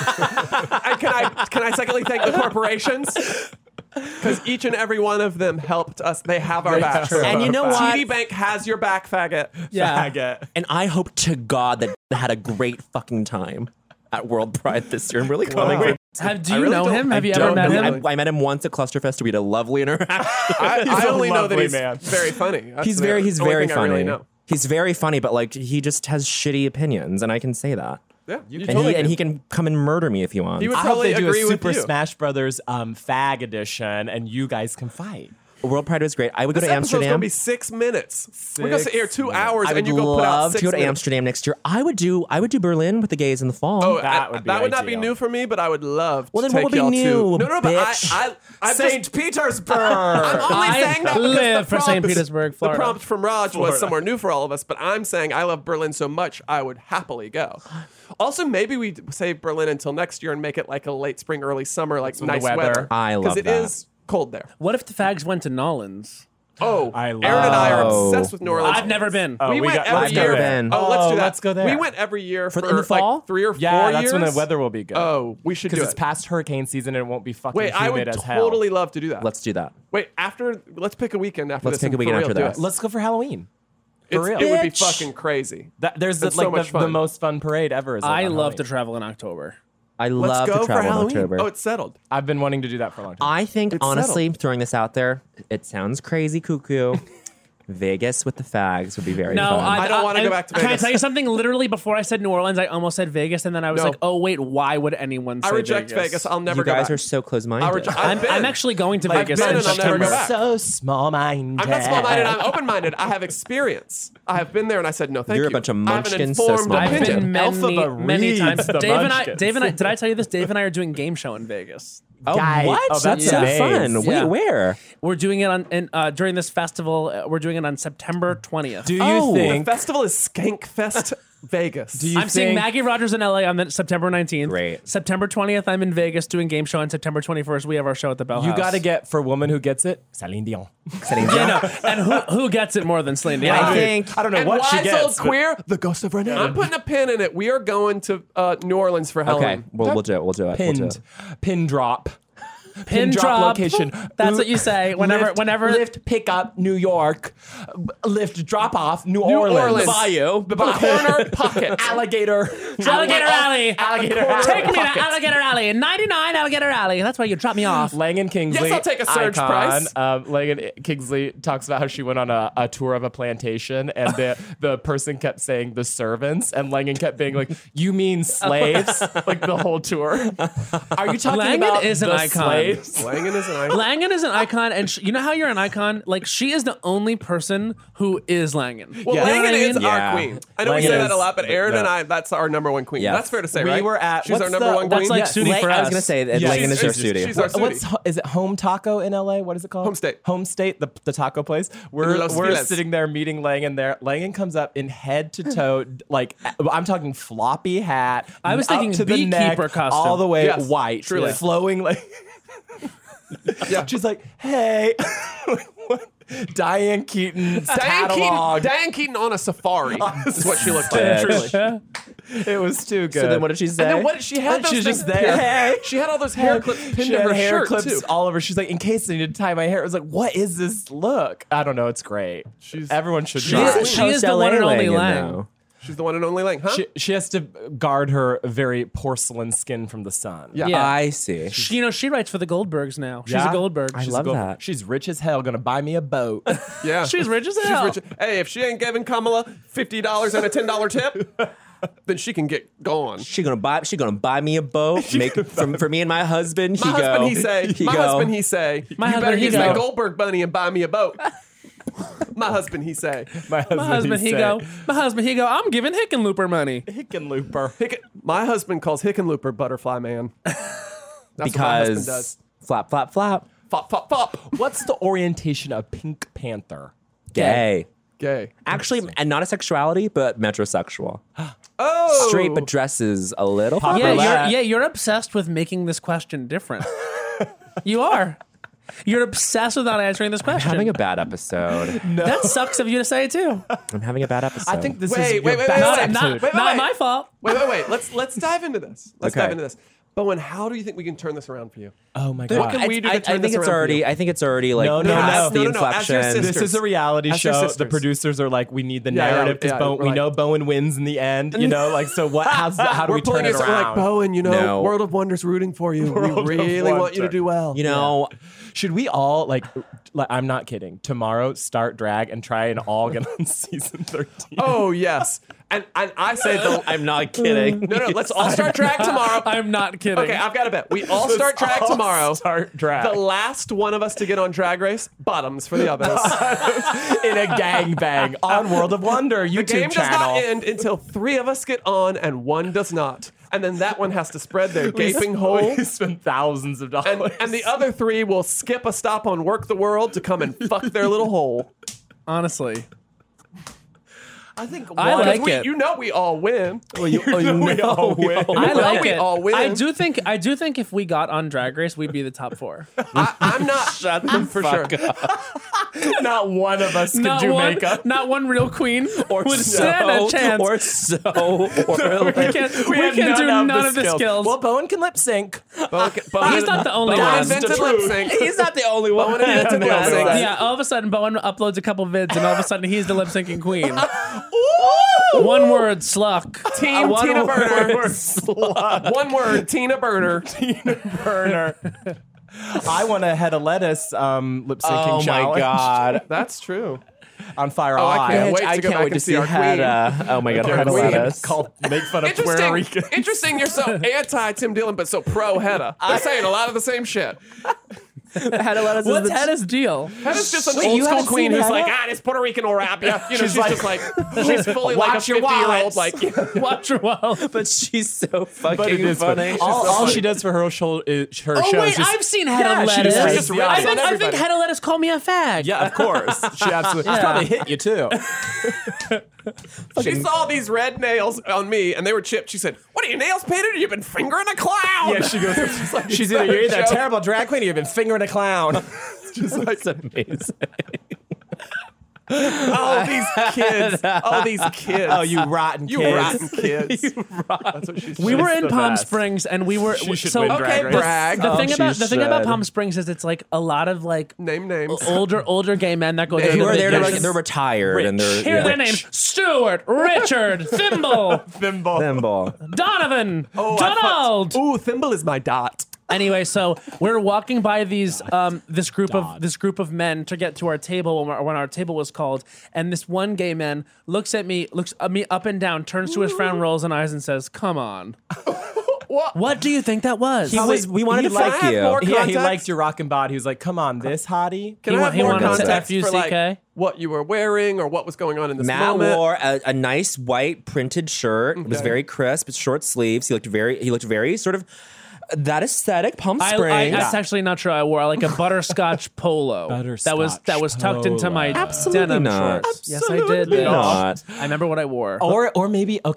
E: I secondly thank the corporations? Because each and every one of them helped us. They have our backs.
C: And you know what?
E: TD Bank has your back, faggot.
B: Yeah.
C: And I hope to God that had a great fucking time at World Pride this year. I'm really coming.
E: Wow.
B: Do you
E: really
B: know
E: don't-
B: him? Have you
E: I
B: ever
E: don't
B: met
E: know
B: him?
E: him.
C: I met him once at Clusterfest. We had a lovely interaction.
E: I
D: a
E: only know that
D: lovely
E: he's
D: man.
E: very funny. That's
C: he's
E: the
C: very
E: only
C: funny.
E: thing I really know.
C: He's very funny, but like he just has shitty opinions, and I can say that.
E: Yeah, you
C: And
E: totally
C: he can come and murder me if he wants.
E: He would
D: I hope
E: probably
D: they do
E: agree
D: a
E: with
D: Super
E: you.
D: Smash Brothers fag edition, and you guys can fight.
C: World Pride was great. I would
E: This
C: go to
E: episode's
C: Amsterdam.
E: gonna be 6 minutes. We're gonna sit here 2
D: minutes.
E: hours,
C: I would
E: and you go put out
C: love
E: 6
C: to go to
E: minutes.
C: Amsterdam next year. I would do Berlin with the gays in the fall.
E: Oh,
D: That would be
E: that would not be
D: ideal.
E: new for me, but I would love.
C: Well,
E: to
C: then what
E: take
C: would be
E: y'all
C: new,
E: to. No, but
C: bitch?
E: I'm
D: St.
E: just,
D: Petersburg.
E: I'm only
B: I
E: saying that because
B: live
E: the
B: for St.
E: prompt is-
B: Petersburg, Florida.
E: The prompt from Raj was somewhere new for all of us, but I'm saying I love Berlin so much I would happily go. Also, maybe we save Berlin until next year and make it like a late spring, early summer, like
D: when the
E: nice
D: weather-
E: weather.
C: I love
E: because it
C: that.
E: is cold there.
B: What if the fags went to Nolans?
E: Oh,
D: I love-
E: Aaron and I are obsessed with New Orleans.
B: I've never been.
D: Oh,
E: we went
D: got-
E: every
C: I've
E: year.
C: never been.
E: Oh, let's
D: Oh,
E: do that.
D: let's go there.
E: We went every year for
C: in the fall?
E: like 3 or 4
D: Yeah,
E: years.
D: that's when the weather will be good.
E: Oh, we should do
D: Because
E: it.
D: it's past hurricane season and it won't be fucking
E: Wait, I
D: humid
E: would
D: as hell.
E: totally love to do that.
C: Let's do that.
E: Wait, let's pick a weekend after
C: Let's
E: this.
C: pick a
E: and
C: weekend
E: for real
C: after
E: do
C: this.
E: it.
D: Let's go for Halloween. For real.
E: It would be
C: Bitch.
E: fucking crazy.
D: There's
E: It's so
D: like
E: much
D: the
E: fun.
D: most fun parade ever. Is like
B: I
D: on
B: love to
D: Halloween.
B: travel in October.
C: I
E: Let's
C: love
E: go
C: to
E: for
C: travel in
E: Halloween.
C: October.
E: Oh, it's settled.
D: I've been wanting to do that for a long time.
C: I think,
E: It's
C: honestly, throwing this out there, it sounds crazy cuckoo. Vegas with the fags would be very
B: No,
C: fun.
E: I don't wanna go back to
B: Can I
E: Vegas.
B: tell you something? Literally, before I said New Orleans, I almost said Vegas, and then I was
E: No.
B: like, "Oh wait, why would anyone say
E: I reject Vegas. I'll never
C: you
E: go
C: guys
E: back.
C: are so close-minded.
E: I've been.
B: I'm actually going to
E: I've
B: Vegas
E: been
B: in
E: and I'll never go
B: September.
E: back.
D: so small-minded.
E: I'm not small-minded. I'm open-minded. I have experience. I have been there, and I said no, thank
C: You're a
E: you.
C: bunch of
E: I have an
C: munchkins, so
E: informed
C: small.
B: I've
E: opinion.
B: been
D: Alphabet
B: many
D: reads
B: times.
D: the
B: Dave and I. Did I tell you this? Dave and I are doing a game show in Vegas.
C: Oh,
D: Guy-
C: what?
D: oh, that's
C: so
D: amazing.
C: fun.
B: Yeah.
C: Wait, where?
B: We're doing it during this festival. We're doing it on September 20th.
D: Do you
C: Oh.
E: The
D: think?
E: festival is Skankfest Vegas.
D: Do you
B: I'm seeing
D: think-
B: Maggie Rogers in LA on September 19th.
C: Great.
B: September 20th, I'm in Vegas doing game show. On September 21st, we have our show at the Bell
D: You
B: House.
D: got to get for woman who gets it, Celine Dion.
B: Yeah, no. And who gets it more than Celine Dion?
C: I think
D: I don't know
E: and
D: what she
E: wise
D: gets.
E: old queer, the ghost of Renee. I'm putting a pin in it. We are going to New Orleans for
C: Okay,
E: Halloween.
C: we'll do it. We'll do it. We'll do
D: Pinned,
C: it.
D: pin drop.
B: Pin drop
D: location.
B: That's what you say whenever.
D: Lift pick up New York, lift drop off New
E: Orleans.
D: Orleans.
C: Bayou.
E: The corner pocket.
D: Alligator.
B: Alligator Alley.
D: Alligator
B: Take
D: Alley.
B: me to Alligator Alley. 99 Alligator Alley. That's where you drop me off.
D: Langan Kingsley.
E: Yes, I'll take a surge
D: icon.
E: price.
D: Langan Kingsley talks about how she went on a tour of a plantation, and the person kept saying the servants, and Langan kept being like, "You mean slaves?" like the whole tour. Are you talking
B: Langan
D: about
B: is an
D: the
B: icon.
D: waves.
E: Langan is an icon.
B: Langan is an icon, and you know how you're an icon? Like, she is the only person who is Langan.
E: Well,
D: Yeah.
E: Langan
B: You know what I
E: is
B: mean?
E: our
C: Yeah.
E: queen. I know we
C: Langan
E: say that a
C: is-
E: lot, but Aaron and
C: no.
E: I, that's our number one queen.
C: Yes.
E: That's fair to say,
D: We
E: right?
D: were at-
E: She's our
D: what's
E: number
D: the-
E: one
B: That's
E: queen.
B: like
D: Yes.
B: Sudi for
C: I was
B: us.
C: gonna say that
D: Yeah.
C: Langan is our
E: She's-
C: studio.
E: she's our Sudi.
D: Is it Home Taco in LA? What is it called?
E: Home State.
D: Home State, the taco place. We're
E: Los
D: we're
E: Feliz.
D: sitting there meeting Langan there. Langan comes up in head to toe, like I'm talking floppy hat.
B: I was
D: up
B: thinking
D: to the neck,
B: beekeeper costume.
D: all the way
E: Yes,
D: white,
E: truly.
D: flowing like.
E: Yeah.
D: She's like, hey. Diane Keaton catalog.
E: Diane Keaton on a safari is what she looked like.
C: Bitch.
E: Truly.
D: It was too good.
C: So then what did she say?
E: And then what she had
D: And
E: those
D: she's
E: things
D: just there.
E: Hey. She had all those hair clips pinned
D: She
E: to
D: had
E: her
D: hair
E: shirt
D: clips
E: too.
D: all over. She's like, in case I need to tie my hair. It was like, what is this look? I don't know. It's great. Everyone should
B: She
D: try.
B: is- she is the one and only Lang.
C: though.
E: She's the one and only Lang, huh?
D: She has to guard her very porcelain skin from the sun.
E: Yeah.
B: Yeah.
C: I see.
B: She writes for the Goldbergs now. She's
D: Yeah?
B: a Goldberg.
C: I love that.
D: She's rich as hell. Gonna buy me a boat.
E: Yeah.
B: She's rich as hell.
E: She's rich. Hey, if she ain't giving Kamala $50 and a $10 tip, then she can get gone.
C: She gonna buy me a boat. Make for me and my husband.
E: My husband, he say.
C: He
E: My
C: go.
E: husband, he say.
B: My
E: You
B: husband,
E: better
B: he
E: use
B: go.
E: that Goldberg bunny and buy me a boat. My husband, he say.
D: My husband,
B: My husband, he go. My husband, he go. I'm giving Hickenlooper money.
D: Hickenlooper.
E: My husband calls Hickenlooper Butterfly Man. That's what my husband does.
C: Because flap, flap, flap.
E: Fop, fop, fop.
D: What's the orientation of Pink Panther?
C: Gay.
E: Gay.
C: Actually, and not a sexuality, but metrosexual.
E: Oh.
C: Straight, but dresses a little.
D: Pop-
B: Yeah,
D: Burlap.
B: you're obsessed with making this question different. You are. You're obsessed with not answering this question.
C: Having a bad episode.
B: That sucks of you to say too.
C: I'm having a bad episode.
D: I think this
E: Wait,
D: is
E: wait,
D: your
E: wait,
D: best
E: wait, wait.
D: episode.
E: Wait,
B: Not
E: wait.
B: my fault.
E: Wait. Let's dive into this. Let's
C: Okay.
E: dive into this. Bowen, how do you think we can turn this around for you?
D: Oh my
E: What
D: god.
E: can we do to
C: I
E: turn
C: think
E: this
C: it's
E: around for
C: already.
E: you?
C: I think it's already like
D: No, no,
C: past
D: no.
C: the
E: No, as your
C: inflection.
E: sister.
D: This is a reality
E: As your
D: show. The
E: sisters.
D: producers are like, we need the
E: Yeah,
D: narrative because
E: yeah,
D: we
E: right.
D: know Bowen wins in the end. You know, like so. What? How do we turn
E: pulling
D: it
E: this- we're like,
D: around?
E: Bowen, you know,
C: No.
E: World of Wonder's rooting for you.
D: World
E: We
D: of
E: really want you to
D: Wonder.
E: do well.
C: You know,
D: Should we all like? I'm not kidding. Tomorrow, start drag and try and all get on season 13.
E: Oh, yes. And I say the.
C: I'm not kidding.
E: No, let's all start drag tomorrow.
B: I'm not kidding.
E: Okay, I've got a bet. We all start drag
D: All
E: tomorrow.
D: Start drag
E: The last one of us to get on Drag Race, bottoms for the others.
D: in a gangbang on World of Wonder
E: The
D: YouTube
E: game does not
D: channel.
E: end until 3 of us get on and 1 does not. And then that one has to spread their gaping hole.
D: We spend thousands of dollars.
E: And the other 3 will skip a stop on Work the World to come and fuck their little hole.
B: Honestly.
D: I think
B: I
D: one-
B: like
E: We,
B: it.
E: you know we all win.
D: we all win.
B: I like
E: we
B: it.
E: all win.
B: I do think if we got on Drag Race, we'd be the top 4.
E: I'm not. Shut the for sure.
D: Not one of us could
B: Not
D: do
B: one,
D: makeup.
B: not one real queen would
C: so,
B: stand a chance.
C: Or so. Or
B: we
C: like,
B: can't
D: have
B: do none of the skills.
D: Well, Bowen can lip sync.
B: He's not the only
E: Bowen
B: one.
E: invented lip sync.
C: he's not the only one.
E: Bowen invented lip sync.
B: Yeah, all of a sudden Bowen uploads a couple vids, and all of a sudden he's the lip syncing queen. One word, sluck.
E: Team
B: One
E: Tina
B: word.
E: Burner. One word, Tina Burner.
D: Burner. I want a head of lettuce lip syncing
C: Oh my
D: challenge
C: god.
E: That's true.
D: on Fire
E: Oh, I
D: Eye.
E: can't wait to
C: I
E: go
C: can't
E: back
C: wait
E: and
C: to
E: see
C: see
E: our queen.
C: oh my god,
E: Our
C: Hedda
E: queen.
C: lettuce.
D: Called make fun of Puerto
E: Interesting.
D: Ricans.
E: Interesting. You're so anti Tim Dillon, but so pro Hedda. They're saying a lot of the same shit.
C: Hedda lettuce
B: What's
C: is the
B: Hedda's deal?
E: Hedda's just an
C: Wait,
E: old
C: you
E: school
C: haven't
E: queen
C: seen
E: who's like,
C: Hedda?
E: this Puerto Rican will rap you. You know, she's
D: like-
E: just like, she's fully like a
D: Watch your
E: 50-year-old.
D: wallets.
E: Like,
B: Watch your wallet.
C: but she's so
D: But it
C: fucking
D: is funny.
C: funny.
D: All she does for her show is her
B: Oh
D: show
B: wait,
D: is just,
B: I've seen Hedda
D: Yeah, she
B: lettuce.
D: just-
E: she just rips
B: I
E: on
B: think
E: everybody.
B: Hedda lettuce called me a fag.
D: yeah, of course. She absolutely. She's
B: Yeah.
D: probably hit you too.
E: she saw these red nails on me and they were chipped. She said, what are your nails painted or you've been fingering a clown?
D: Yeah, she goes.
E: She's like,
D: She's
E: "Is
D: either
E: that
D: you're either a
E: joke?"
D: terrible drag queen or you've been fingering a clown.
E: Just like,
C: It's amazing.
E: oh, these kids. Oh, these kids.
D: Oh, you rotten
E: You
D: kids.
E: rotten kids. That's what she said.
B: We were
D: She's
B: in
D: the
B: Palm
D: best.
B: Springs, and we were
D: She should
B: so
D: win
E: Okay,
D: Drag Race.
E: brag.
B: The thing
C: she
B: about
C: should.
B: Palm Springs is it's like a lot of like
E: Name names.
B: older gay men that go there.
C: Who
B: to
C: are there to
B: vacation.
C: like, they're retired and they're
B: Here are their
C: yeah.
B: names: Stuart, Richard, Thimble,
D: Thimble.
C: Thimble.
B: Donovan,
E: Oh,
B: Donald.
E: Ooh, Thimble is my dot.
B: Anyway, so we're walking by these this group of men to get to our table when our table was called, and this one gay man looks at me up and down, turns to his friend, rolls an eyes, and says, "Come on." What do you think that was?
C: We wanted to
E: Can I
C: fuck
E: have
C: you.
E: more
D: Yeah, he
E: context?
D: liked your rockin' bod. He was like, "Come on, this hottie."
E: Can I have
B: he
E: more
B: wanted to
E: context for like
B: F-U-C-K?
E: what you were wearing or what was going on in this
C: Matt
E: moment?
C: wore a nice white printed shirt. It was very crisp, short sleeves. He looked very sort of that aesthetic. Palm Springs.
B: That's actually not true. I wore like a butterscotch polo that was tucked into my
C: Absolutely
B: denim
C: not.
B: shorts. Yes, I did.
C: Absolutely
B: bitch.
C: not.
B: I remember what I wore.
D: Or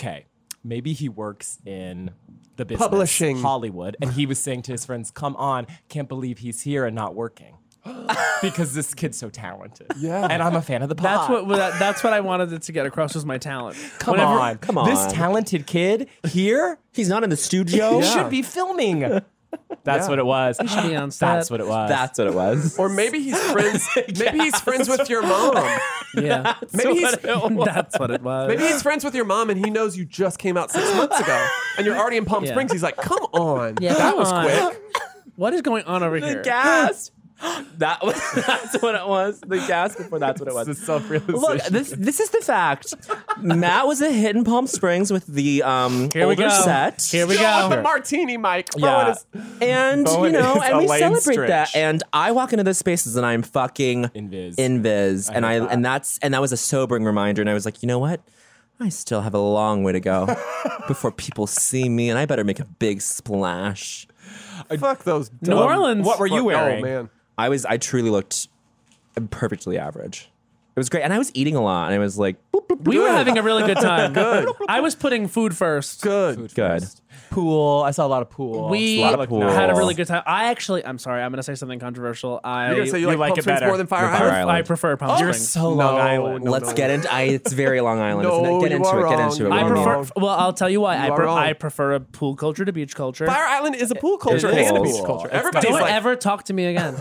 D: maybe he works in the business,
E: Publishing.
D: Hollywood, and he was saying to his friends, "Come on, can't believe he's here and not working." Because this kid's so talented.
E: Yeah.
D: And I'm a fan of the pod.
B: That's what I wanted it to get across was my talent.
D: Come on. This talented kid here
C: He's not in the studio.
D: should be filming. That's what it was.
B: He should be on set.
D: That's what it was.
C: That's what it was.
E: Or maybe he's friends. Maybe he's friends with your mom.
B: Yeah.
E: Maybe he's
B: That's what it was.
E: maybe he's friends with your mom, and he knows you just came out 6 months ago, and you're already in Palm
B: Yeah.
E: Springs. He's like, "Come on,
B: Yeah,
E: that
B: come
E: was
B: on.
E: quick."
B: What is going on over here?
C: Gas. That's what it was. The gas before that's what it was.
D: It's self-realization.
C: Look, this is the fact. Matt was a hit in Palm Springs with the
B: Here we
C: older
B: go.
C: set.
B: Here we
E: Oh, the
B: go.
E: martini mic.
D: Yeah.
C: And
D: Bowen is
C: and we
D: Elaine
C: celebrate
D: Stritch.
C: that. And I walk into those spaces and I'm fucking
D: Invis.
C: and that was a sobering reminder. And I was like, you know what? I still have a long way to go before people see me, and I better make a big splash.
E: Fuck those.
B: New
E: dumb-
B: Orleans.
D: What were you wearing?
E: Oh man.
C: I truly looked perfectly average. It was great, and I was eating a lot, and I was like, boop, boop,
B: We were
E: Good.
B: having a really good time. Good. I was putting food first.
E: Good.
C: good.
D: Pool. I saw a lot of pool.
B: We
C: A lot of pool.
B: had a really good time. I'm sorry, I'm going to say something controversial.
E: You're gonna say you
D: You
E: like
D: like
E: Palm
D: it
E: Springs
D: better.
E: more than Fire
C: Than Fire
E: Island?
C: Island.
B: I prefer Palm
D: You're
B: Springs.
D: so Long Island.
E: No,
C: Let's
E: no.
C: get into. It's very Long Island.
E: No,
C: isn't it? Get
E: you
C: into
E: are
C: it. Get
E: wrong.
C: into it.
E: You
B: I
E: are
C: Let me-
E: wrong.
B: prefer. Well, I'll tell you why.
E: You are wrong.
B: I prefer a pool culture to beach culture.
E: Fire Island is a pool culture
C: It
E: and a
C: is.
E: beach culture.
D: It's
E: Everybody's
B: Don't
E: like,
B: ever talk to me again.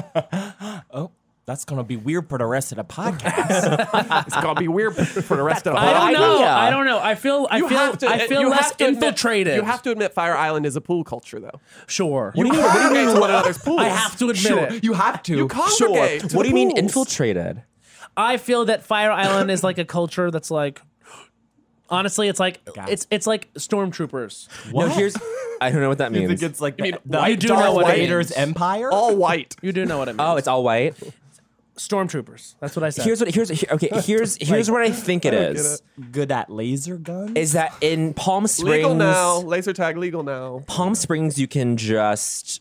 D: That's gonna be weird for the rest of the podcast.
E: it's gonna be weird for the rest of the
B: I don't know.
C: idea.
B: I don't know. I feel
E: You have to- you
B: less
E: have to admit-
B: infiltrated.
E: You have to admit Fire Island is a pool culture, though.
B: Sure.
E: You congregate to one another's pools.
B: I have to admit it.
D: You have to.
E: You congregate. to
C: What
E: the
C: do you mean
E: pools.
C: infiltrated?
B: I feel that Fire Island is like a culture that's like. Honestly, it's like it's like stormtroopers.
C: No, I don't know what that
D: You
C: means.
D: think it's like
E: You mean
D: the
E: white
B: do know
D: Darth
B: what it
D: Vader's
B: means.
D: empire?
E: All white.
B: You do know what I mean.
C: Oh, it's all white.
B: stormtroopers. That's what I said.
C: Here's what I think it is.
D: Good at laser guns.
C: Is that in Palm Springs?
E: Legal now. Laser tag legal now.
C: Palm Springs, you can just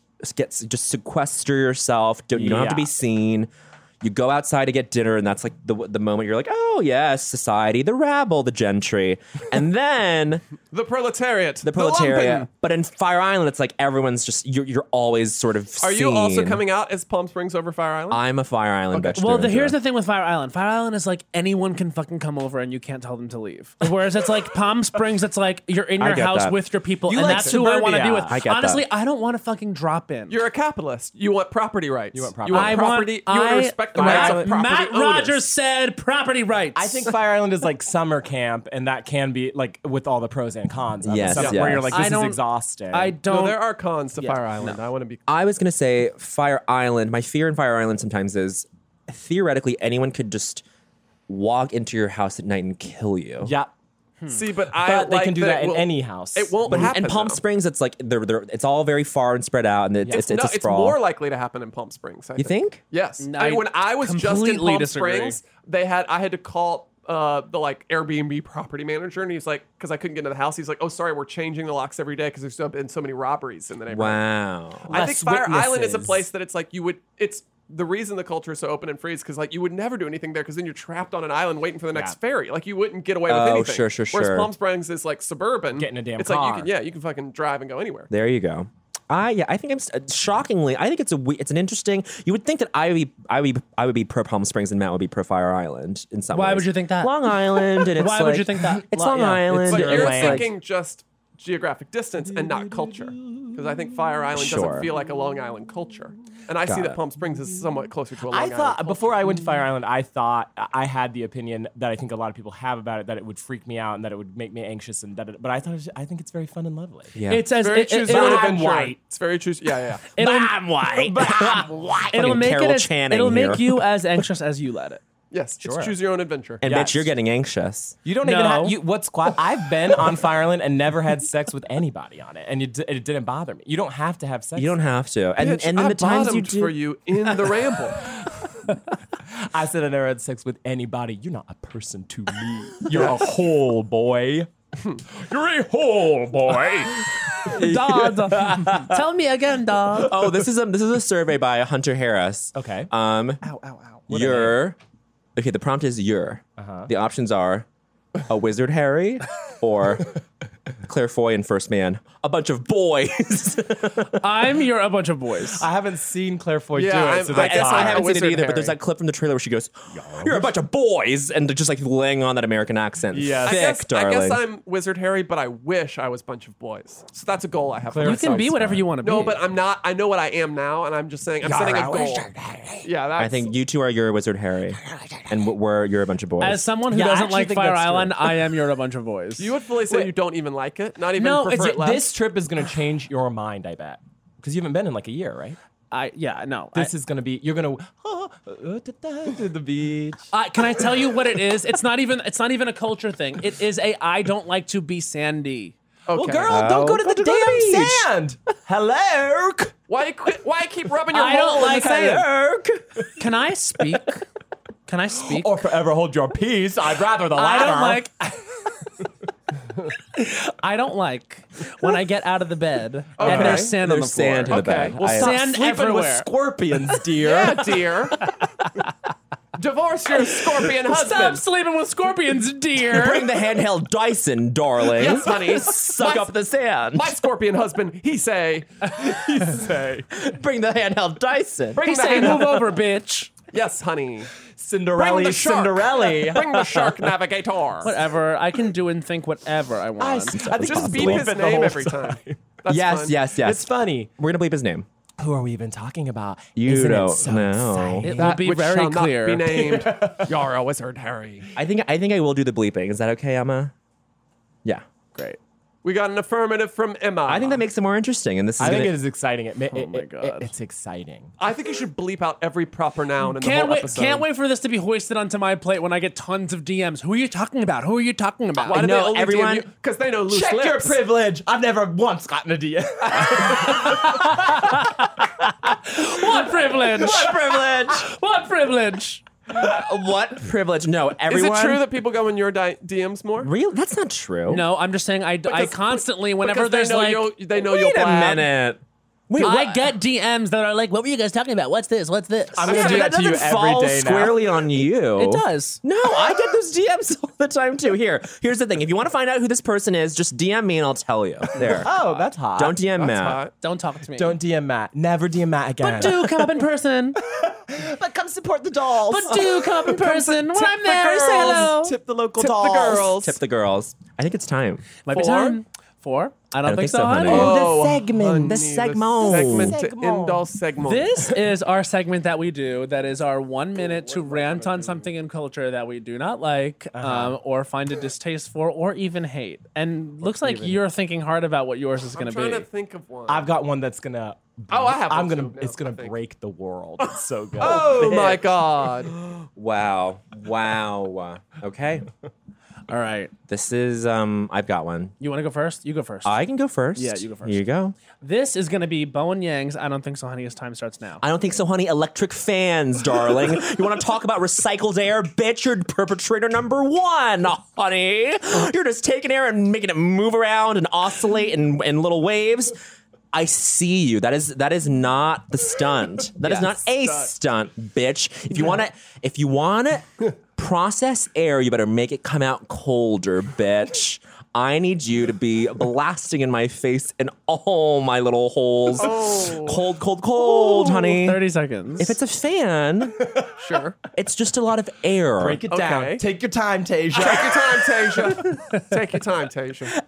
C: sequester yourself. You don't have to be
D: Yeah.
C: seen. You go outside to get dinner, and that's like the moment you're like, oh yes, society, the rabble, the gentry, and then
E: The proletariat.
C: the proletariat.
E: lumpen.
C: But in Fire Island, it's like everyone's just you're always sort of.
E: Are you also
C: seen.
E: coming out as Palm Springs over Fire Island?
C: I'm a Fire Island bitch.
B: Well,
C: through and
B: here's
C: through.
B: the thing with Fire Island. Fire Island is like anyone can fucking come over and you can't tell them to leave. Whereas it's like Palm Springs, it's like you're in
C: I
B: your
C: get
B: house
C: that.
B: with your people,
D: You
B: and
D: like
B: that's who I want to be
D: suburbia.
B: with.
C: I get
B: Honestly,
C: that.
B: I don't want to fucking drop in.
E: You're a capitalist. You want property rights. You
D: want property
E: You want
B: I
E: property.
B: want,
E: you want to
B: I-
E: respect the rights of property
B: Matt
E: owners.
B: Rogers said property rights.
D: I think Fire Island is like summer camp, and that can be like with all the pros and cons. Of it.
C: Yes,
D: Something
C: yes.
D: where you're like,
B: I
D: this is
B: don't-
D: exhausting.
B: I don't.
E: No, there are cons to
B: Yeah,
E: Fire Island. I want to be.
C: I was gonna say Fire Island. My fear in Fire Island sometimes is theoretically anyone could just walk into your house at night and kill you.
D: Yeah,
E: See, but I
D: but they
E: like
D: can do
E: that
D: that
E: it
D: in
E: will-
D: any house.
E: It won't
C: But
E: happen.
C: in Palm
E: though.
C: Springs, it's like it's all very far and spread out, and it's
E: No,
C: a
E: it's
C: sprawl.
E: more likely to happen in Palm Springs.
C: You think?
E: Yes.
B: I
E: When I was just in
B: completely
E: Palm
B: disagree.
E: Springs, I had to call the like Airbnb property manager, and he's like, because I couldn't get into the house, he's like, oh, sorry, we're changing the locks every day because there's been so many robberies in the neighborhood.
C: Wow.
E: I think
D: Less
E: Fire Island is a
D: witnesses.
E: place that it's like it's the reason the culture is so open and free is because like you would never do anything there because then you're trapped on an island waiting for the next
D: Yeah.
E: ferry. Like you wouldn't get away with
C: Oh,
E: anything.
C: sure.
E: Whereas
C: Sure.
E: Palm Springs is like suburban.
D: Get in a damn
E: it's
D: car.
E: like you can fucking drive and go anywhere.
C: There you go. I think shockingly, I think it's an interesting. You would think that I would be pro Palm Springs and Matt would be pro Fire Island in some ways.
B: Why would you think that?
C: Long Island and it's
B: Why would
C: like-
B: you think that?
C: It's Long
D: Yeah,
C: Island.
E: But
D: Your
E: you're
C: it's like-
E: thinking just geographic distance and not culture. Because I think Fire Island
C: Sure.
E: doesn't feel like a Long Island culture. And I see
C: Got
E: that
C: it.
E: Palm Springs is somewhat closer to a Long
D: I
E: Island
D: thought
E: culture.
D: before I went to Fire Island, I thought I had the opinion that I think a lot of people have about it, that it would freak me out and that it would make me anxious, and that. But I think it's very fun and lovely.
C: Yeah.
B: It's as
E: very
B: it,
E: choose
B: it,
E: your own
B: will
E: adventure.
D: white.
E: It's very choose. Yeah.
B: it'll,
C: I'm white.
B: it'll make
C: Carol
B: it.
C: Channing
B: It'll
C: here.
B: make you as anxious as you let it.
E: Yes, it's choose your own adventure.
C: And
D: Yes.
C: bitch, you're getting anxious.
D: You don't
B: No.
D: even have what's squat. I've been on Fire Island and never had sex with anybody on it, and it didn't bother me. You don't have to have sex.
C: You don't have to. And
E: Bitch,
C: and then
E: I
C: the times you
E: bottomed
C: do
E: for you in the ramble.
D: I said I never had sex with anybody. You're not a person to me. You're a whole boy. You're a whole boy.
B: Dog. Tell me again, dog.
C: Oh, this is a survey by Hunter Harris.
D: Okay.
C: Ow,
D: ow, ow.
C: You're okay. The prompt is you're. The options are a wizard Harry or clairvoyant first man. A bunch of boys.
B: You're a bunch of boys.
D: I haven't seen Claire Foy do
E: Yeah,
D: it, so
E: I
D: that's
E: guess
C: I
E: I'm
D: fine.
C: haven't seen it
E: Wizard
C: either, but there's
E: Harry.
C: that clip from the trailer where she goes, "You're a bunch of boys," and they're just like laying on that American accent.
D: Yes.
C: Thick,
E: I
C: darling.
E: guess I'm Wizard Harry, but I wish I was bunch of boys. So that's a goal I have.
D: Claire
E: for
B: You can
E: myself.
B: be whatever you want to be.
E: No, but I'm not. I know what I am now, and I'm just saying I'm setting a goal. Yeah, that's,
C: I think you two are you're a wizard Harry, and you're a bunch of boys.
B: as someone who
D: Yeah, I
B: doesn't
D: actually
B: like
D: think
B: Fire
D: that's true.
B: Island, I am you're a bunch of boys.
E: you would fully say you don't even like it. Not even
B: No,
E: prefer it less.
D: This trip is going to change your mind, I bet. Because you haven't been in like a year, right?
B: No.
D: This is going to be, you're going to the beach.
B: Can I tell you what it is? It's not even a culture thing. It is I don't like to be sandy.
E: Okay.
D: Well, girl, don't go to the damn
C: beach.
D: sand. Hello.
E: Why keep rubbing your
B: I don't
E: hole in
B: like
E: the sand?
D: Hello.
B: Can I speak? Can I speak?
D: Or forever hold your peace. I'd rather the
B: I
D: latter.
B: don't like. I don't like when I get out of the bed and there's sand on the
C: There's
B: floor.
C: sand in the
E: Okay.
C: bed.
E: Well,
C: I-
E: stop
B: Sand
D: Sleeping
B: everywhere.
D: with scorpions, dear.
E: Yeah, dear. Divorce your scorpion
B: Stop
E: husband.
B: sleeping with scorpions, dear.
C: Bring the handheld Dyson, darling.
E: Yes, honey.
C: Suck
E: My-
C: up the sand.
E: My scorpion husband, he say.
C: Bring the handheld Dyson.
E: Bring
B: He
E: the
B: say,
E: hand-
B: move over, bitch.
E: Yes, honey.
D: Cinderella,
E: Bring the shark.
D: Cinderella.
E: Bring the shark navigator.
B: Whatever. I can do and think whatever I want.
D: I think
E: Just
D: you
E: beep
D: bleep
E: his
D: it the
E: name
D: whole
E: every time. That's
C: Yes,
E: fun.
C: yes, yes.
D: It's funny.
C: We're gonna bleep his name.
D: Who are we even talking about?
C: You
D: Isn't
C: don't
D: it so
C: know.
D: exciting?
B: It will
E: That
B: be
E: which
B: very
E: shall
B: clear.
E: not be named. You're a wizard, Harry.
C: I think I will do the bleeping. Is that okay, Emma? Yeah.
B: Great.
E: We got an affirmative from Emma.
C: I think that makes it more interesting. And this is
D: I think
C: gonna,
D: it is exciting.
B: my God.
D: It's exciting.
E: I think you should bleep out every proper noun in the
B: Can't
E: whole
B: wait!
E: episode.
B: Can't wait for this to be hoisted onto my plate when I get tons of DMs. Who are you talking about? Who are you talking about?
E: Why do
C: No,
E: they only
C: everyone-
E: Because they know loose
D: Check
E: lips.
D: your privilege. I've never once gotten a DM.
B: What privilege?
C: What privilege?
B: What privilege?
C: What privilege? No,
E: Is
C: everyone.
E: it true that people go in your DMs more?
C: Real? That's not true.
B: No, I'm just saying I constantly, whenever
E: Because
B: there's
E: they know
B: like,
E: they know
C: Wait
E: you'll
C: a
E: blab.
C: minute. Wait,
B: I get DMs that are like, what were you guys talking about? What's this? What's this?
D: I'm gonna do
C: that
D: that to you
C: doesn't
D: every
C: fall
D: day now.
C: squarely on you.
B: It does.
C: No, I get those DMs all the time too. Here's the thing. If you want to find out who this person is, just DM me and I'll tell you. There.
D: Oh, that's hot.
C: Don't DM
E: That's
C: Matt.
E: hot.
B: Don't talk to me.
D: Don't DM Matt. Never DM Matt again.
B: But do come up in person.
D: But come support the dolls.
B: But do come up in person. When
E: tip
B: I'm
E: the
B: there, say
E: girls.
B: hello.
D: Tip the local
E: Tip the
D: dolls.
E: girls.
C: Tip the girls. I think it's time.
B: Might be
E: 4?
B: time. 4? I don't think so, honey.
E: Oh,
C: the segment.
E: honey,
C: The segment.
E: Segment. Indol segment.
B: This is our segment that we do. That is our 1 minute to rant on something in culture that we do not like, or find a distaste for, or even hate. And looks like you're thinking hard about what yours is going
E: I'm
B: to
E: trying
B: be.
E: to think of one.
D: I've got one that's gonna.
E: Oh, I have
D: I'm
E: one
D: gonna.
E: too.
D: It's
E: No,
D: gonna
E: I think.
D: break the world. It's so good.
E: Oh my god.
C: Wow. Wow. Okay.
B: All right.
C: This is I've got one.
B: You want to go first? You go first.
C: I can go first.
B: Yeah, you go first.
C: Here you go.
B: This is going to be Bowen Yang's I Don't Think So, Honey. His time starts now.
C: I don't think so, honey. Electric fans, darling. You want to talk about recycled air? Bitch, you're perpetrator number 1, honey. You're just taking air and making it move around and oscillate in little waves. I see you. That is not the stunt. That is not a stunt, bitch. If you want to process air, you better make it come out colder, bitch. I need you to be blasting in my face in all my little holes. Cold, cold, cold, honey.
B: 30 seconds.
C: If it's a fan,
E: Sure.
C: it's just a lot of air.
D: Break it
E: Okay.
D: down. Take your time, Tasia.
E: Take your time, Tasia. Take your time, Tasia.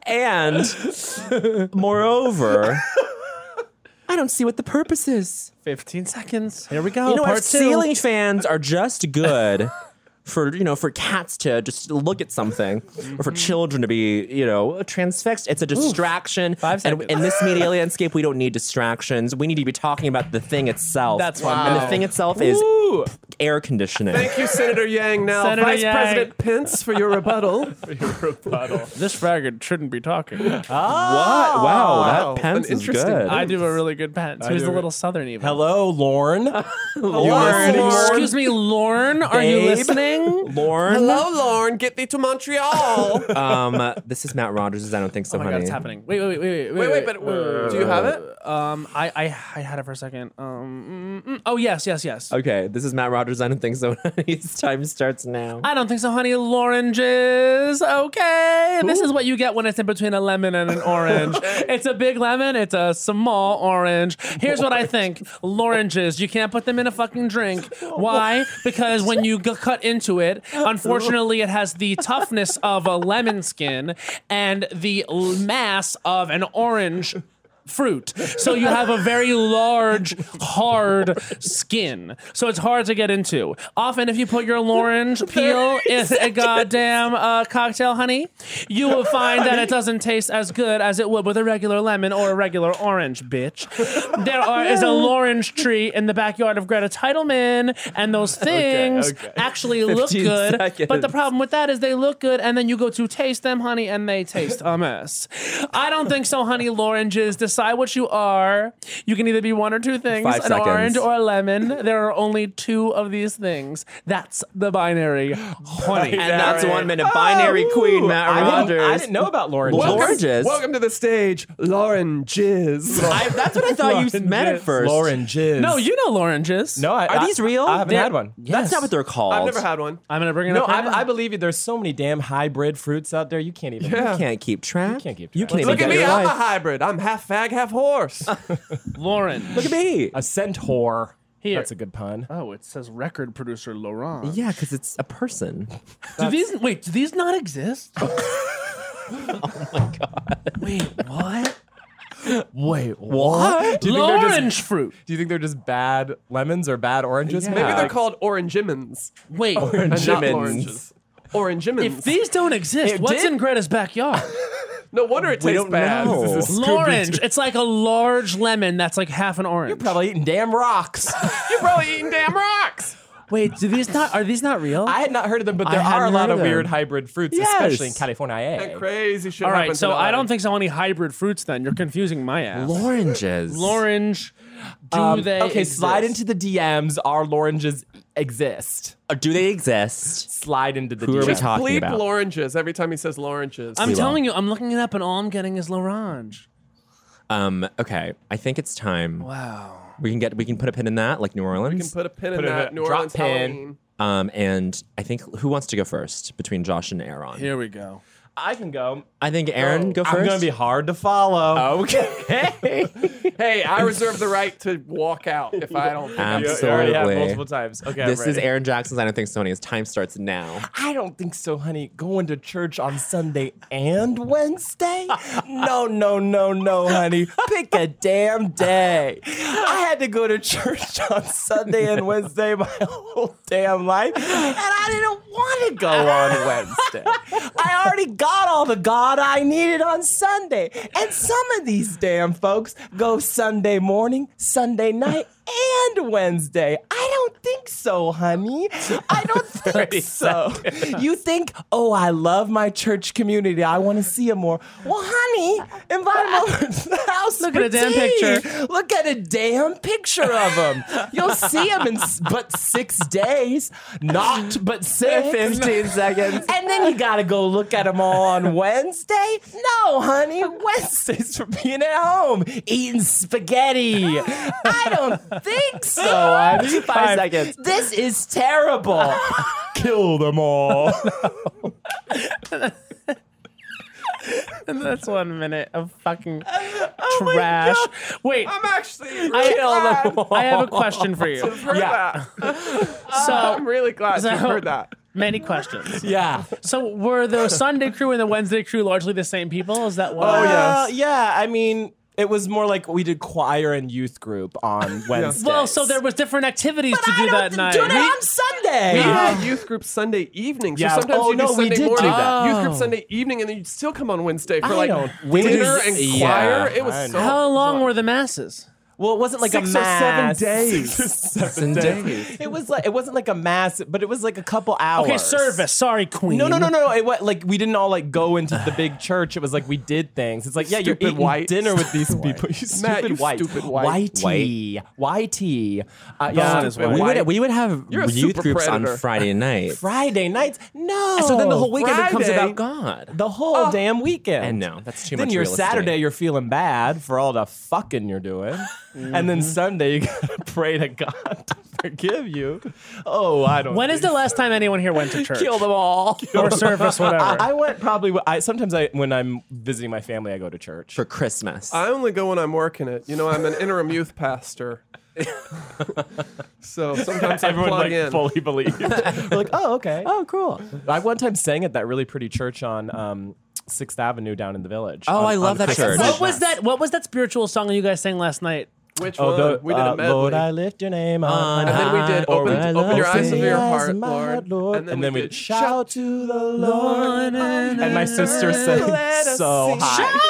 C: And moreover, I don't see what the purpose is.
B: 15 seconds. Here we go.
C: You know
B: Part
C: what?
B: 2.
C: Ceiling fans are just good for cats to just look at something, or for children to be transfixed. It's a distraction.
B: 5
C: And
B: seconds.
C: in this media landscape, we don't need distractions. We need to be talking about the thing itself.
B: That's fun.
C: And the
B: Wow.
C: thing itself is air conditioning.
E: Thank you, Senator Yang. Now,
B: Senator
E: Vice
B: Yang.
E: President Pence, for your rebuttal.
B: This faggot shouldn't be talking.
C: What? Wow,
E: Wow.
C: that Pence
E: An
C: is
E: interesting
C: good.
B: I do a really good Pence. Who's the little Southern even?
D: Hello, Lorne.
C: Lorne.
B: Excuse me, Lorne. Are you
D: Babe.
B: listening?
C: Lorne.
E: Hello, Lauren. Get thee to Montreal.
C: This is Matt Rogers. I don't think so,
B: Oh my
C: honey.
B: God, it's happening. Wait.
E: wait, but do you have it?
B: I had it for a second. Oh yes.
C: Okay, this is Matt Rogers. I don't think so. His time starts now.
B: I don't think so, honey. Loranges. Okay. This is what you get when it's in between a lemon and an orange. It's a big lemon. It's a small orange. Here's what I think. Loranges. You can't put them in a fucking drink. Why? Because when you cut into it, unfortunately, it has the toughness of a lemon skin and the mass of an orange fruit. So you have a very large, hard skin. So it's hard to get into. Often, if you put your orange peel in a goddamn cocktail, honey, you will find that it doesn't taste as good as it would with a regular lemon or a regular orange, bitch. There is a orange tree in the backyard of Greta Titelman, and those things actually look
C: 15
B: good.
C: seconds.
B: But the problem with that is they look good, and then you go to taste them, honey, and they taste a mess. I don't think so, honey. Loranges. Decide what you are. You can either be one or two things,
C: 5
B: an
C: seconds.
B: orange or a lemon. There are only two of these things. That's the binary, honey.
C: And that's 1 minute. Binary queen, Matt Rogers.
D: I didn't know about Lauren.
C: Oranges.
E: Welcome to the stage, Lauren Jizz.
C: That's what I thought you meant at first.
D: Lauren Jizz.
B: No, you know Loranges.
D: No,
C: Are these real?
D: I haven't had one.
C: That's not what they're called.
E: I've never had one.
B: I'm going to bring it
D: No,
B: up right now.
D: I believe you. There's so many damn hybrid fruits out there. You can't even.
C: You can't keep track. You
D: can't keep
C: You
D: track.
C: can't even
E: Look at
C: get
E: me,
C: your
E: I'm a
C: life.
E: hybrid. I'm half fag, half horse.
B: Lauren.
C: Look at me.
D: A centaur.
B: Here.
D: That's a good pun.
B: Oh, it says record producer Laurent.
C: Yeah, because it's a person.
B: Do these not exist? Wait, what?
D: Wait, what? Do you, think they're just,
B: Orange fruit.
D: do you think they're just bad lemons or bad oranges?
C: Yeah.
E: Maybe they're called Orangimins.
B: Wait,
E: And not
C: Orangimins.
E: oranges. Orangimins.
B: if these don't exist,
D: It
B: what's
D: did?
B: in Greta's backyard?
E: no wonder it tastes
C: don't
E: bad.
C: know.
E: This is
B: Orange. It's like a large lemon that's like half an orange.
D: You're probably eating damn rocks.
E: You're probably eating damn rocks.
B: Wait, are these not real?
D: I had not heard of them, but
C: I
D: there are a
C: hadn't
D: lot
C: heard
D: of
C: of them.
D: weird hybrid fruits,
C: Yes.
D: especially in California.
E: And crazy shit
B: All right,
E: happens
B: so
E: in
B: I
E: LA.
B: don't think so any hybrid fruits then. You're confusing my ass.
C: Oranges.
B: Orange. Do they
D: Okay, slide
B: exist?
D: into the DMs. Our oranges exist.
C: Do they exist?
D: Slide into the
C: Who are we
D: DMs.
C: talking
E: Bleep
C: about?
E: Loranges every time he says Loranges.
B: I'm
C: We
B: telling you, I'm looking it up and all I'm getting is L'Orange.
C: Okay, I think it's time.
B: Wow.
C: We can put a pin in that, like New Orleans.
E: We can put a pin in
D: Put a
E: that New
D: drop
E: Orleans
D: pin.
E: Halloween.
C: And I think who wants to go first between Josh and Aaron?
B: Here we go.
D: I can go.
C: I think Aaron go 1st
D: I'm gonna be hard to follow.
C: Okay.
E: Hey, I reserve the right to walk out if I don't think I'm
D: You already have
C: Absolutely.
D: multiple times. Okay,
C: This
D: I'm
C: is
D: ready.
C: Aaron Jackson's I Don't Think So. His time starts now.
D: I don't think so, honey. Going to church on Sunday and Wednesday? No, honey. Pick a damn day. I had to go to church on Sunday and Wednesday my whole damn life, and I didn't want to go on Wednesday. I already got all the God I needed on Sunday, and some of these damn folks go Sunday morning, Sunday night, and Wednesday. I don't think so, honey. I don't think so. You think, oh, I love my church community. I want to see them more. Well, honey, invite them over to the house.
B: Look
D: for
B: at a damn
D: tea.
B: picture.
D: Look at a damn picture of them. You'll see them in but 6 days. Not but 6.
C: 15 seconds.
D: And then you gotta go look at them all on Wednesday? No, honey. Wednesday's for being at home, eating spaghetti. I don't think so, honey.
C: 5 seconds.
D: This is terrible. Kill them all.
B: And that's 1 minute of fucking trash. Wait,
E: I'm actually
B: I have a question for you.
E: I've heard
D: Yeah.
E: that.
B: So,
E: I'm really glad
B: so-
E: you heard that.
B: many questions.
D: Yeah.
B: So were the Sunday crew and the Wednesday crew largely the same people? Is that what?
D: Yeah, I mean, it was more like we did choir and youth group on Wednesday.
B: Well, so there was different activities to do that night.
D: Do that on Sunday.
E: We had youth group Sunday evening. So
D: Yeah.
E: sometimes
D: Oh,
E: you
D: no,
E: do
D: we
E: Sunday
D: did do
E: morning,
D: that.
E: youth group Sunday evening, and then you'd still come on Wednesday for
D: I
E: like
D: don't- we
E: dinner
D: did-
E: and
D: yeah,
E: choir. It was
D: I
E: so
D: know.
B: How long were the masses?
D: Well, it wasn't like
E: 6
D: a
E: or
D: mass.
E: 7 days.
C: 7 days.
D: It was like it wasn't like a mass, but it was like a couple hours.
B: Okay, service. Sorry, queen.
D: No. It was like we didn't all like go into the big church. It was like we did things. It's like you're
E: Stupid
D: eating
E: white.
D: dinner with these people. You stupid
E: Matt, you
D: white.
E: stupid white.
D: YT.
B: Dawn is
E: Stupid
B: white.
E: white.
C: We would have
E: You're a
C: youth
E: super
C: groups
E: predator.
C: on Friday night.
D: Friday nights? No.
C: So then the whole weekend becomes
E: Friday.
C: about God.
D: the whole damn weekend.
C: And no, that's too
D: Then
C: much
D: your
C: real estate.
D: Saturday, you're feeling bad for all the fucking you're doing, and then Sunday you gotta pray to God to forgive you. Oh, I don't.
B: When is the last time anyone here went to church?
D: kill them all?
B: Or service, whatever.
D: I went probably. Sometimes when I'm visiting my family, I go to church.
C: for Christmas.
E: I only go when I'm working it. You know, I'm an interim youth pastor. So sometimes I
D: Everyone
E: plug
D: like
E: in.
D: fully believed. We're like, oh, okay.
C: oh, cool.
D: I one time sang at that really pretty church on 6th Avenue down in the Village.
C: Oh, I love that
D: Christmas.
C: church.
B: What was that spiritual song you guys sang last night?
E: Which
D: Oh,
E: one? We did a medley.
D: Lord, I lift your name on
E: and then we did
C: Or
E: open,
C: when I
E: open your
C: love
E: eyes of
C: you
E: your
D: as
E: heart,
D: my
E: Lord.
D: And then we
E: did
D: did shout to the Lord. And my sister sang so high.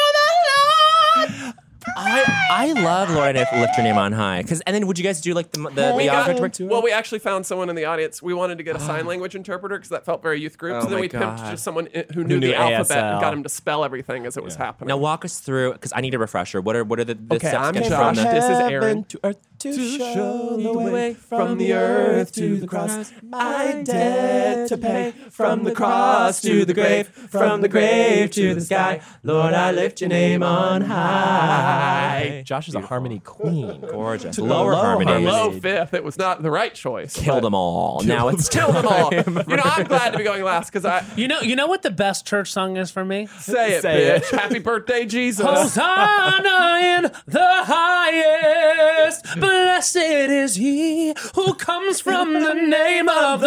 C: I love Lord, I lift your name on high. And then would you guys do like the
E: We got-
C: alphabet?
E: well, we actually found someone in the audience. We wanted to get a sign language interpreter because that felt very youth group.
C: Oh
E: so then
C: my
E: we pimped
C: God.
E: just someone who knew
D: knew
E: the alphabet
D: ASL.
E: and got him to spell everything as it was happening.
C: Now walk us through, because I need a refresher. What are the
D: Okay,
C: steps
D: I'm
C: get
E: Josh.
C: from the-
E: This is Aaron.
D: Heaven to earth to show the way from the earth to the cross. I dare to pay from the cross to the grave, from the grave to the sky. Lord, I lift your name on high. Josh is a harmony queen.
C: Gorgeous.
D: To the
C: Lower
D: low
C: harmony.
D: harmony.
E: Low fifth. It was not the right choice.
C: Kill
E: but
C: them all. Now it's
E: Kill them all. You know, I'm glad to be going last because I
B: You know what the best church song is for me?
E: say it,
D: Say it.
E: bitch. Happy birthday, Jesus.
B: Hosanna in the highest, blessed is he who comes from the name of the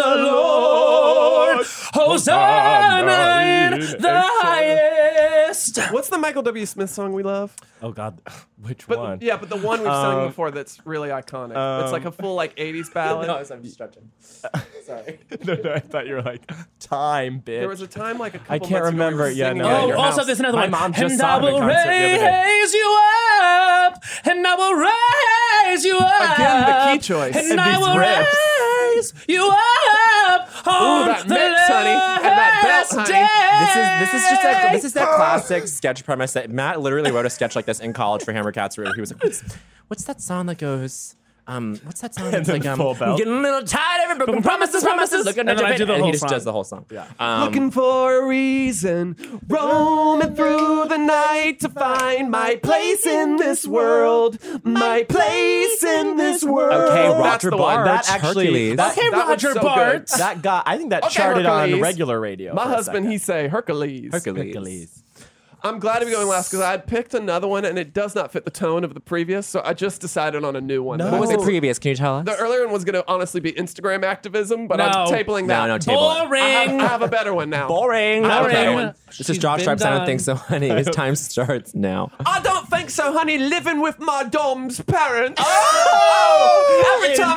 B: Lord. Hosanna in the highest.
E: What's the Michael W. Smith song we love?
D: Oh God, which
E: But
D: one?
E: yeah, but the one we've sung before that's really iconic. It's like a full like 80s ballad.
C: I'm just stretching. Sorry.
D: No, I thought you were like time, bitch.
E: There was a time like a couple
D: I can't
E: months ago we
D: remember.
E: were
D: Yeah,
E: singing
D: no,
E: it at
B: Oh,
E: your
B: also
E: house.
B: there's another
D: My
B: one.
D: mom just
B: and
D: saw
B: I
D: him at
B: will
D: concert the other day.
B: raise you up, and I will raise you up.
E: Again, the key choice.
B: And
D: And
B: I
D: these
B: will
D: riffs.
B: raise you up on
E: that
B: the
E: mix, honey, and that belt,
B: last
E: honey.
C: This is that classic sketch premise that Matt literally wrote a sketch like this in college for Hammer Cats where he was like, what's that song that goes what's that song that's
D: then
C: like
D: full belt.
C: getting a little tired of broken promises looking
B: And
C: at
B: then I
C: your
B: do the
C: and
B: whole
C: he just
B: song.
C: does the whole song. Yeah.
E: Looking for a reason, roaming through the night to find my place in this world. My place in this world.
C: Okay,
E: That's
C: Roger
E: the
C: Bart.
E: one.
D: That actually,
C: Hercules.
D: that,
B: Okay,
E: That was
B: Roger
E: so
B: Bart.
E: good.
D: that got. I think that
E: Okay,
D: charted
E: Hercules.
D: on regular radio.
E: My
D: for a
E: husband,
D: second.
E: he say Hercules.
C: Hercules.
E: I'm glad to be going last because I had picked another one and it does not fit the tone of the previous, so I just decided on a new one.
D: No.
C: What was it previous? Can you tell us?
E: The earlier one was going to honestly be Instagram activism, but
B: No.
E: I'm tabling that.
C: No, table it.
B: Boring.
E: I have a better one now.
C: Boring.
E: I have a better
B: Boring.
E: one.
C: This is
B: She's
C: Josh
B: been
C: Sharp's I don't
B: done.
C: think so, honey. His time starts now.
E: I don't think so, honey. Living with my dom's parents. Every time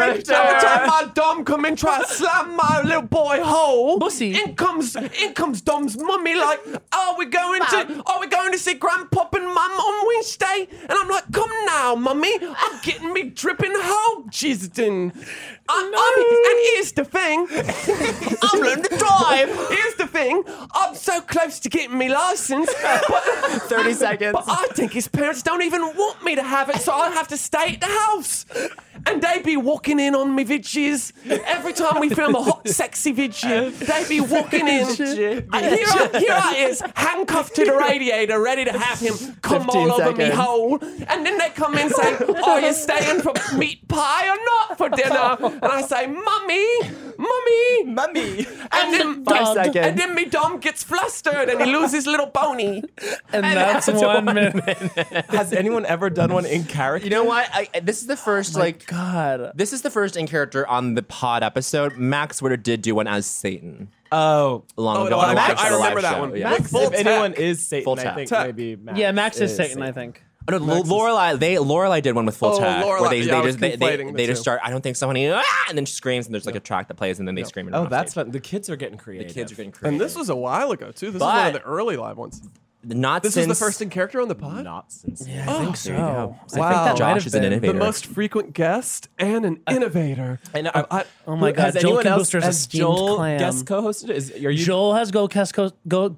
E: my dom come in, try to slam my little boy hole.
B: Bussy.
E: In comes dom's mummy like, are we going to see grandpop and mum on Wednesday? And I'm like, come now, mummy. I'm getting me dripping hole jizzed in. And here's the thing. I'm learning to drive. Here's the thing. I'm so close to getting me license. But
C: 30 seconds.
E: But I think his parents don't even want me to have it, so I have to stay at the house. And they be walking in on me vidges. Every time we film a hot, sexy video, they be walking in. Here I is, handcuffed to the radiator, ready to have him come
C: 15
E: all over me
C: seconds.
E: hole. And then they come in and say, are you staying for meat pie or not for dinner? And I say, Mummy.
D: Mummy.
E: And then,
C: 5 seconds.
E: and then me dom gets flustered and he loses little bony.
B: And that's 1 minute.
D: Has anyone ever done one in character?
C: You know what? This is the first
B: God.
C: This is the first in character on the pod episode. Max Witter did do one as Satan
D: Oh,
C: long ago. on a
E: Max-
C: live-
E: I
C: on a live
E: remember that
C: show,
E: one.
C: Yeah.
E: Max- full
D: if anyone
E: tech.
D: is Satan,
C: Full
D: I
C: tech.
D: think
E: Tech.
D: maybe Max.
B: Yeah, Max is Satan, I think.
C: Oh, no, Lorelai did one with Full
E: Oh,
C: Tech where
E: Lorelai. Yeah, I was
C: they
E: conflating the
C: just
E: two.
C: start. I don't think so, honey. Ah! And then she screams, and there's like a track that plays, and then they scream. And
D: Oh,
C: run off
D: that's
C: stage.
D: fun. The kids are getting
C: The
D: creative.
C: kids are getting creative.
E: And this was a while ago, too. This is one of
C: But-
E: the early live ones.
C: Not
E: This
C: since
E: is the first in character on the pod?
D: Not since.
B: Yeah, I think so.
C: there you go.
B: I
E: Wow.
B: think that might
C: Josh
B: have
C: is an
B: been.
C: innovator.
E: The most frequent guest and an innovator.
D: And
B: Oh my God,
D: has
B: Joel
D: anyone else
B: Booster's a
D: has
B: steamed
D: Joel
B: clam.
D: guest co-hosted? Are you
B: Joel has
E: Joel has
B: guest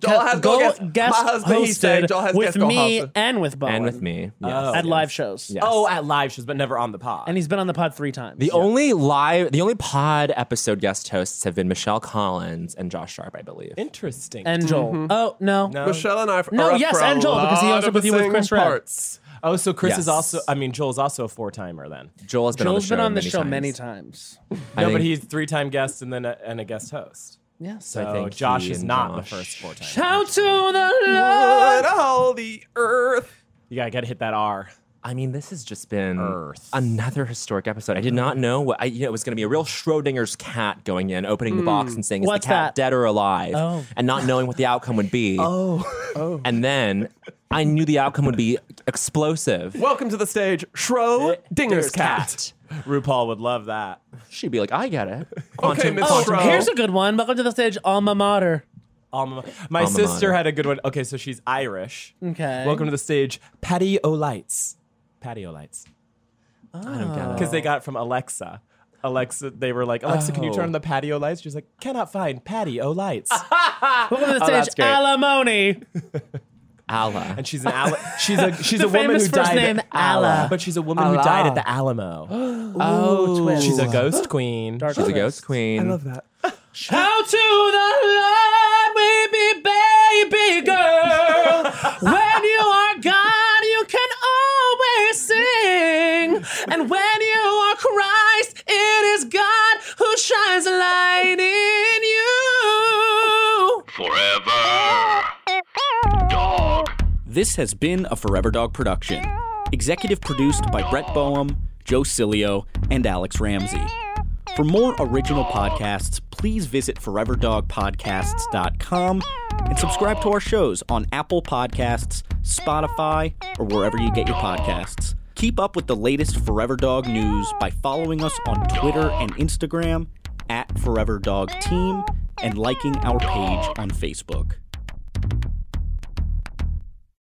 E: he said Joel has
B: with
E: guest
B: me
E: co-hosted.
B: and with Bowen.
C: and with me. Yes,
D: Oh.
B: at
C: yes.
B: live shows.
C: Yes.
D: Oh, at live shows, but never on the pod.
B: And he's been on the pod 3 times.
C: The only pod episode guest hosts have been Michelle Collins and Josh Sharp, I believe.
D: Interesting.
B: and Joel. Oh, no.
D: No.
E: Michelle and I
B: No,
E: are up
B: yes,
E: for
B: and
E: a
B: Joel, because he
E: lot
B: hosted
E: of
B: with
E: the
B: you with
E: same
B: Chris Red.
E: parts.
D: Oh, so Chris is
C: Yes.
D: also. Joel's also a 4-timer then.
C: Joel has been
B: Joel's
C: on
B: been on the
C: the
B: show
C: show
B: many times.
C: I
D: No, but
C: think-
D: he's 3-time guest and then a guest host.
B: Yes.
D: So
C: I think
D: Josh
C: he
D: is
C: and
D: not the
C: Josh-
D: first 4-timer.
B: Shout to the Lord.
E: What all the earth.
D: You gotta hit that R.
C: I mean, this has just been
D: Earth.
C: another historic episode. I did not know it was going to be a real Schrodinger's cat going in, opening the box and saying, "Is
B: What's
C: the cat
B: that?
C: dead or alive?"
B: Oh.
C: And not knowing what the outcome would be. And then I knew the outcome would be explosive.
E: Welcome to the stage, Schrodinger's cat.
D: RuPaul would love that.
C: She'd be like, "I get it."
E: Okay, Miss
B: Oh,
E: Schro.
B: here's a good one. Welcome to the stage, Alma Mater.
D: My
C: Alma
D: sister
C: mater.
D: had a good one. Okay, so she's Irish.
B: Okay.
D: Welcome to the stage, Patty O'Lights. Patty O'Lights.
C: I don't get it.
D: Because they got it from Alexa. Alexa, they were like, Alexa, can you turn on the patio lights? She's like, cannot find patio lights.
B: Welcome to the
D: that's
B: stage,
D: great.
B: Alimony.
C: Allah.
D: And she's she's a
B: The
D: woman
B: famous
D: who
B: first
D: died.
B: name, Allah.
D: But she's a woman who died at the Alamo.
B: Oh, twist.
D: She's a ghost queen.
B: Dark
C: She's a
B: twist.
C: ghost queen.
E: I love that.
B: Shout to the Lord, baby, baby girl. When you are God, you can always sing. And when you are Christ, it is God who shines a light in you.
A: Forever. Dog.
F: This has been a Forever Dog production. Executive produced by Brett Boehm, Joe Cilio, and Alex Ramsey. For more original podcasts, please visit foreverdogpodcasts.com and subscribe to our shows on Apple Podcasts, Spotify, or wherever you get your podcasts. Keep up with the latest Forever Dog news by following us on Twitter and Instagram @ForeverDogTeam and liking our page on Facebook.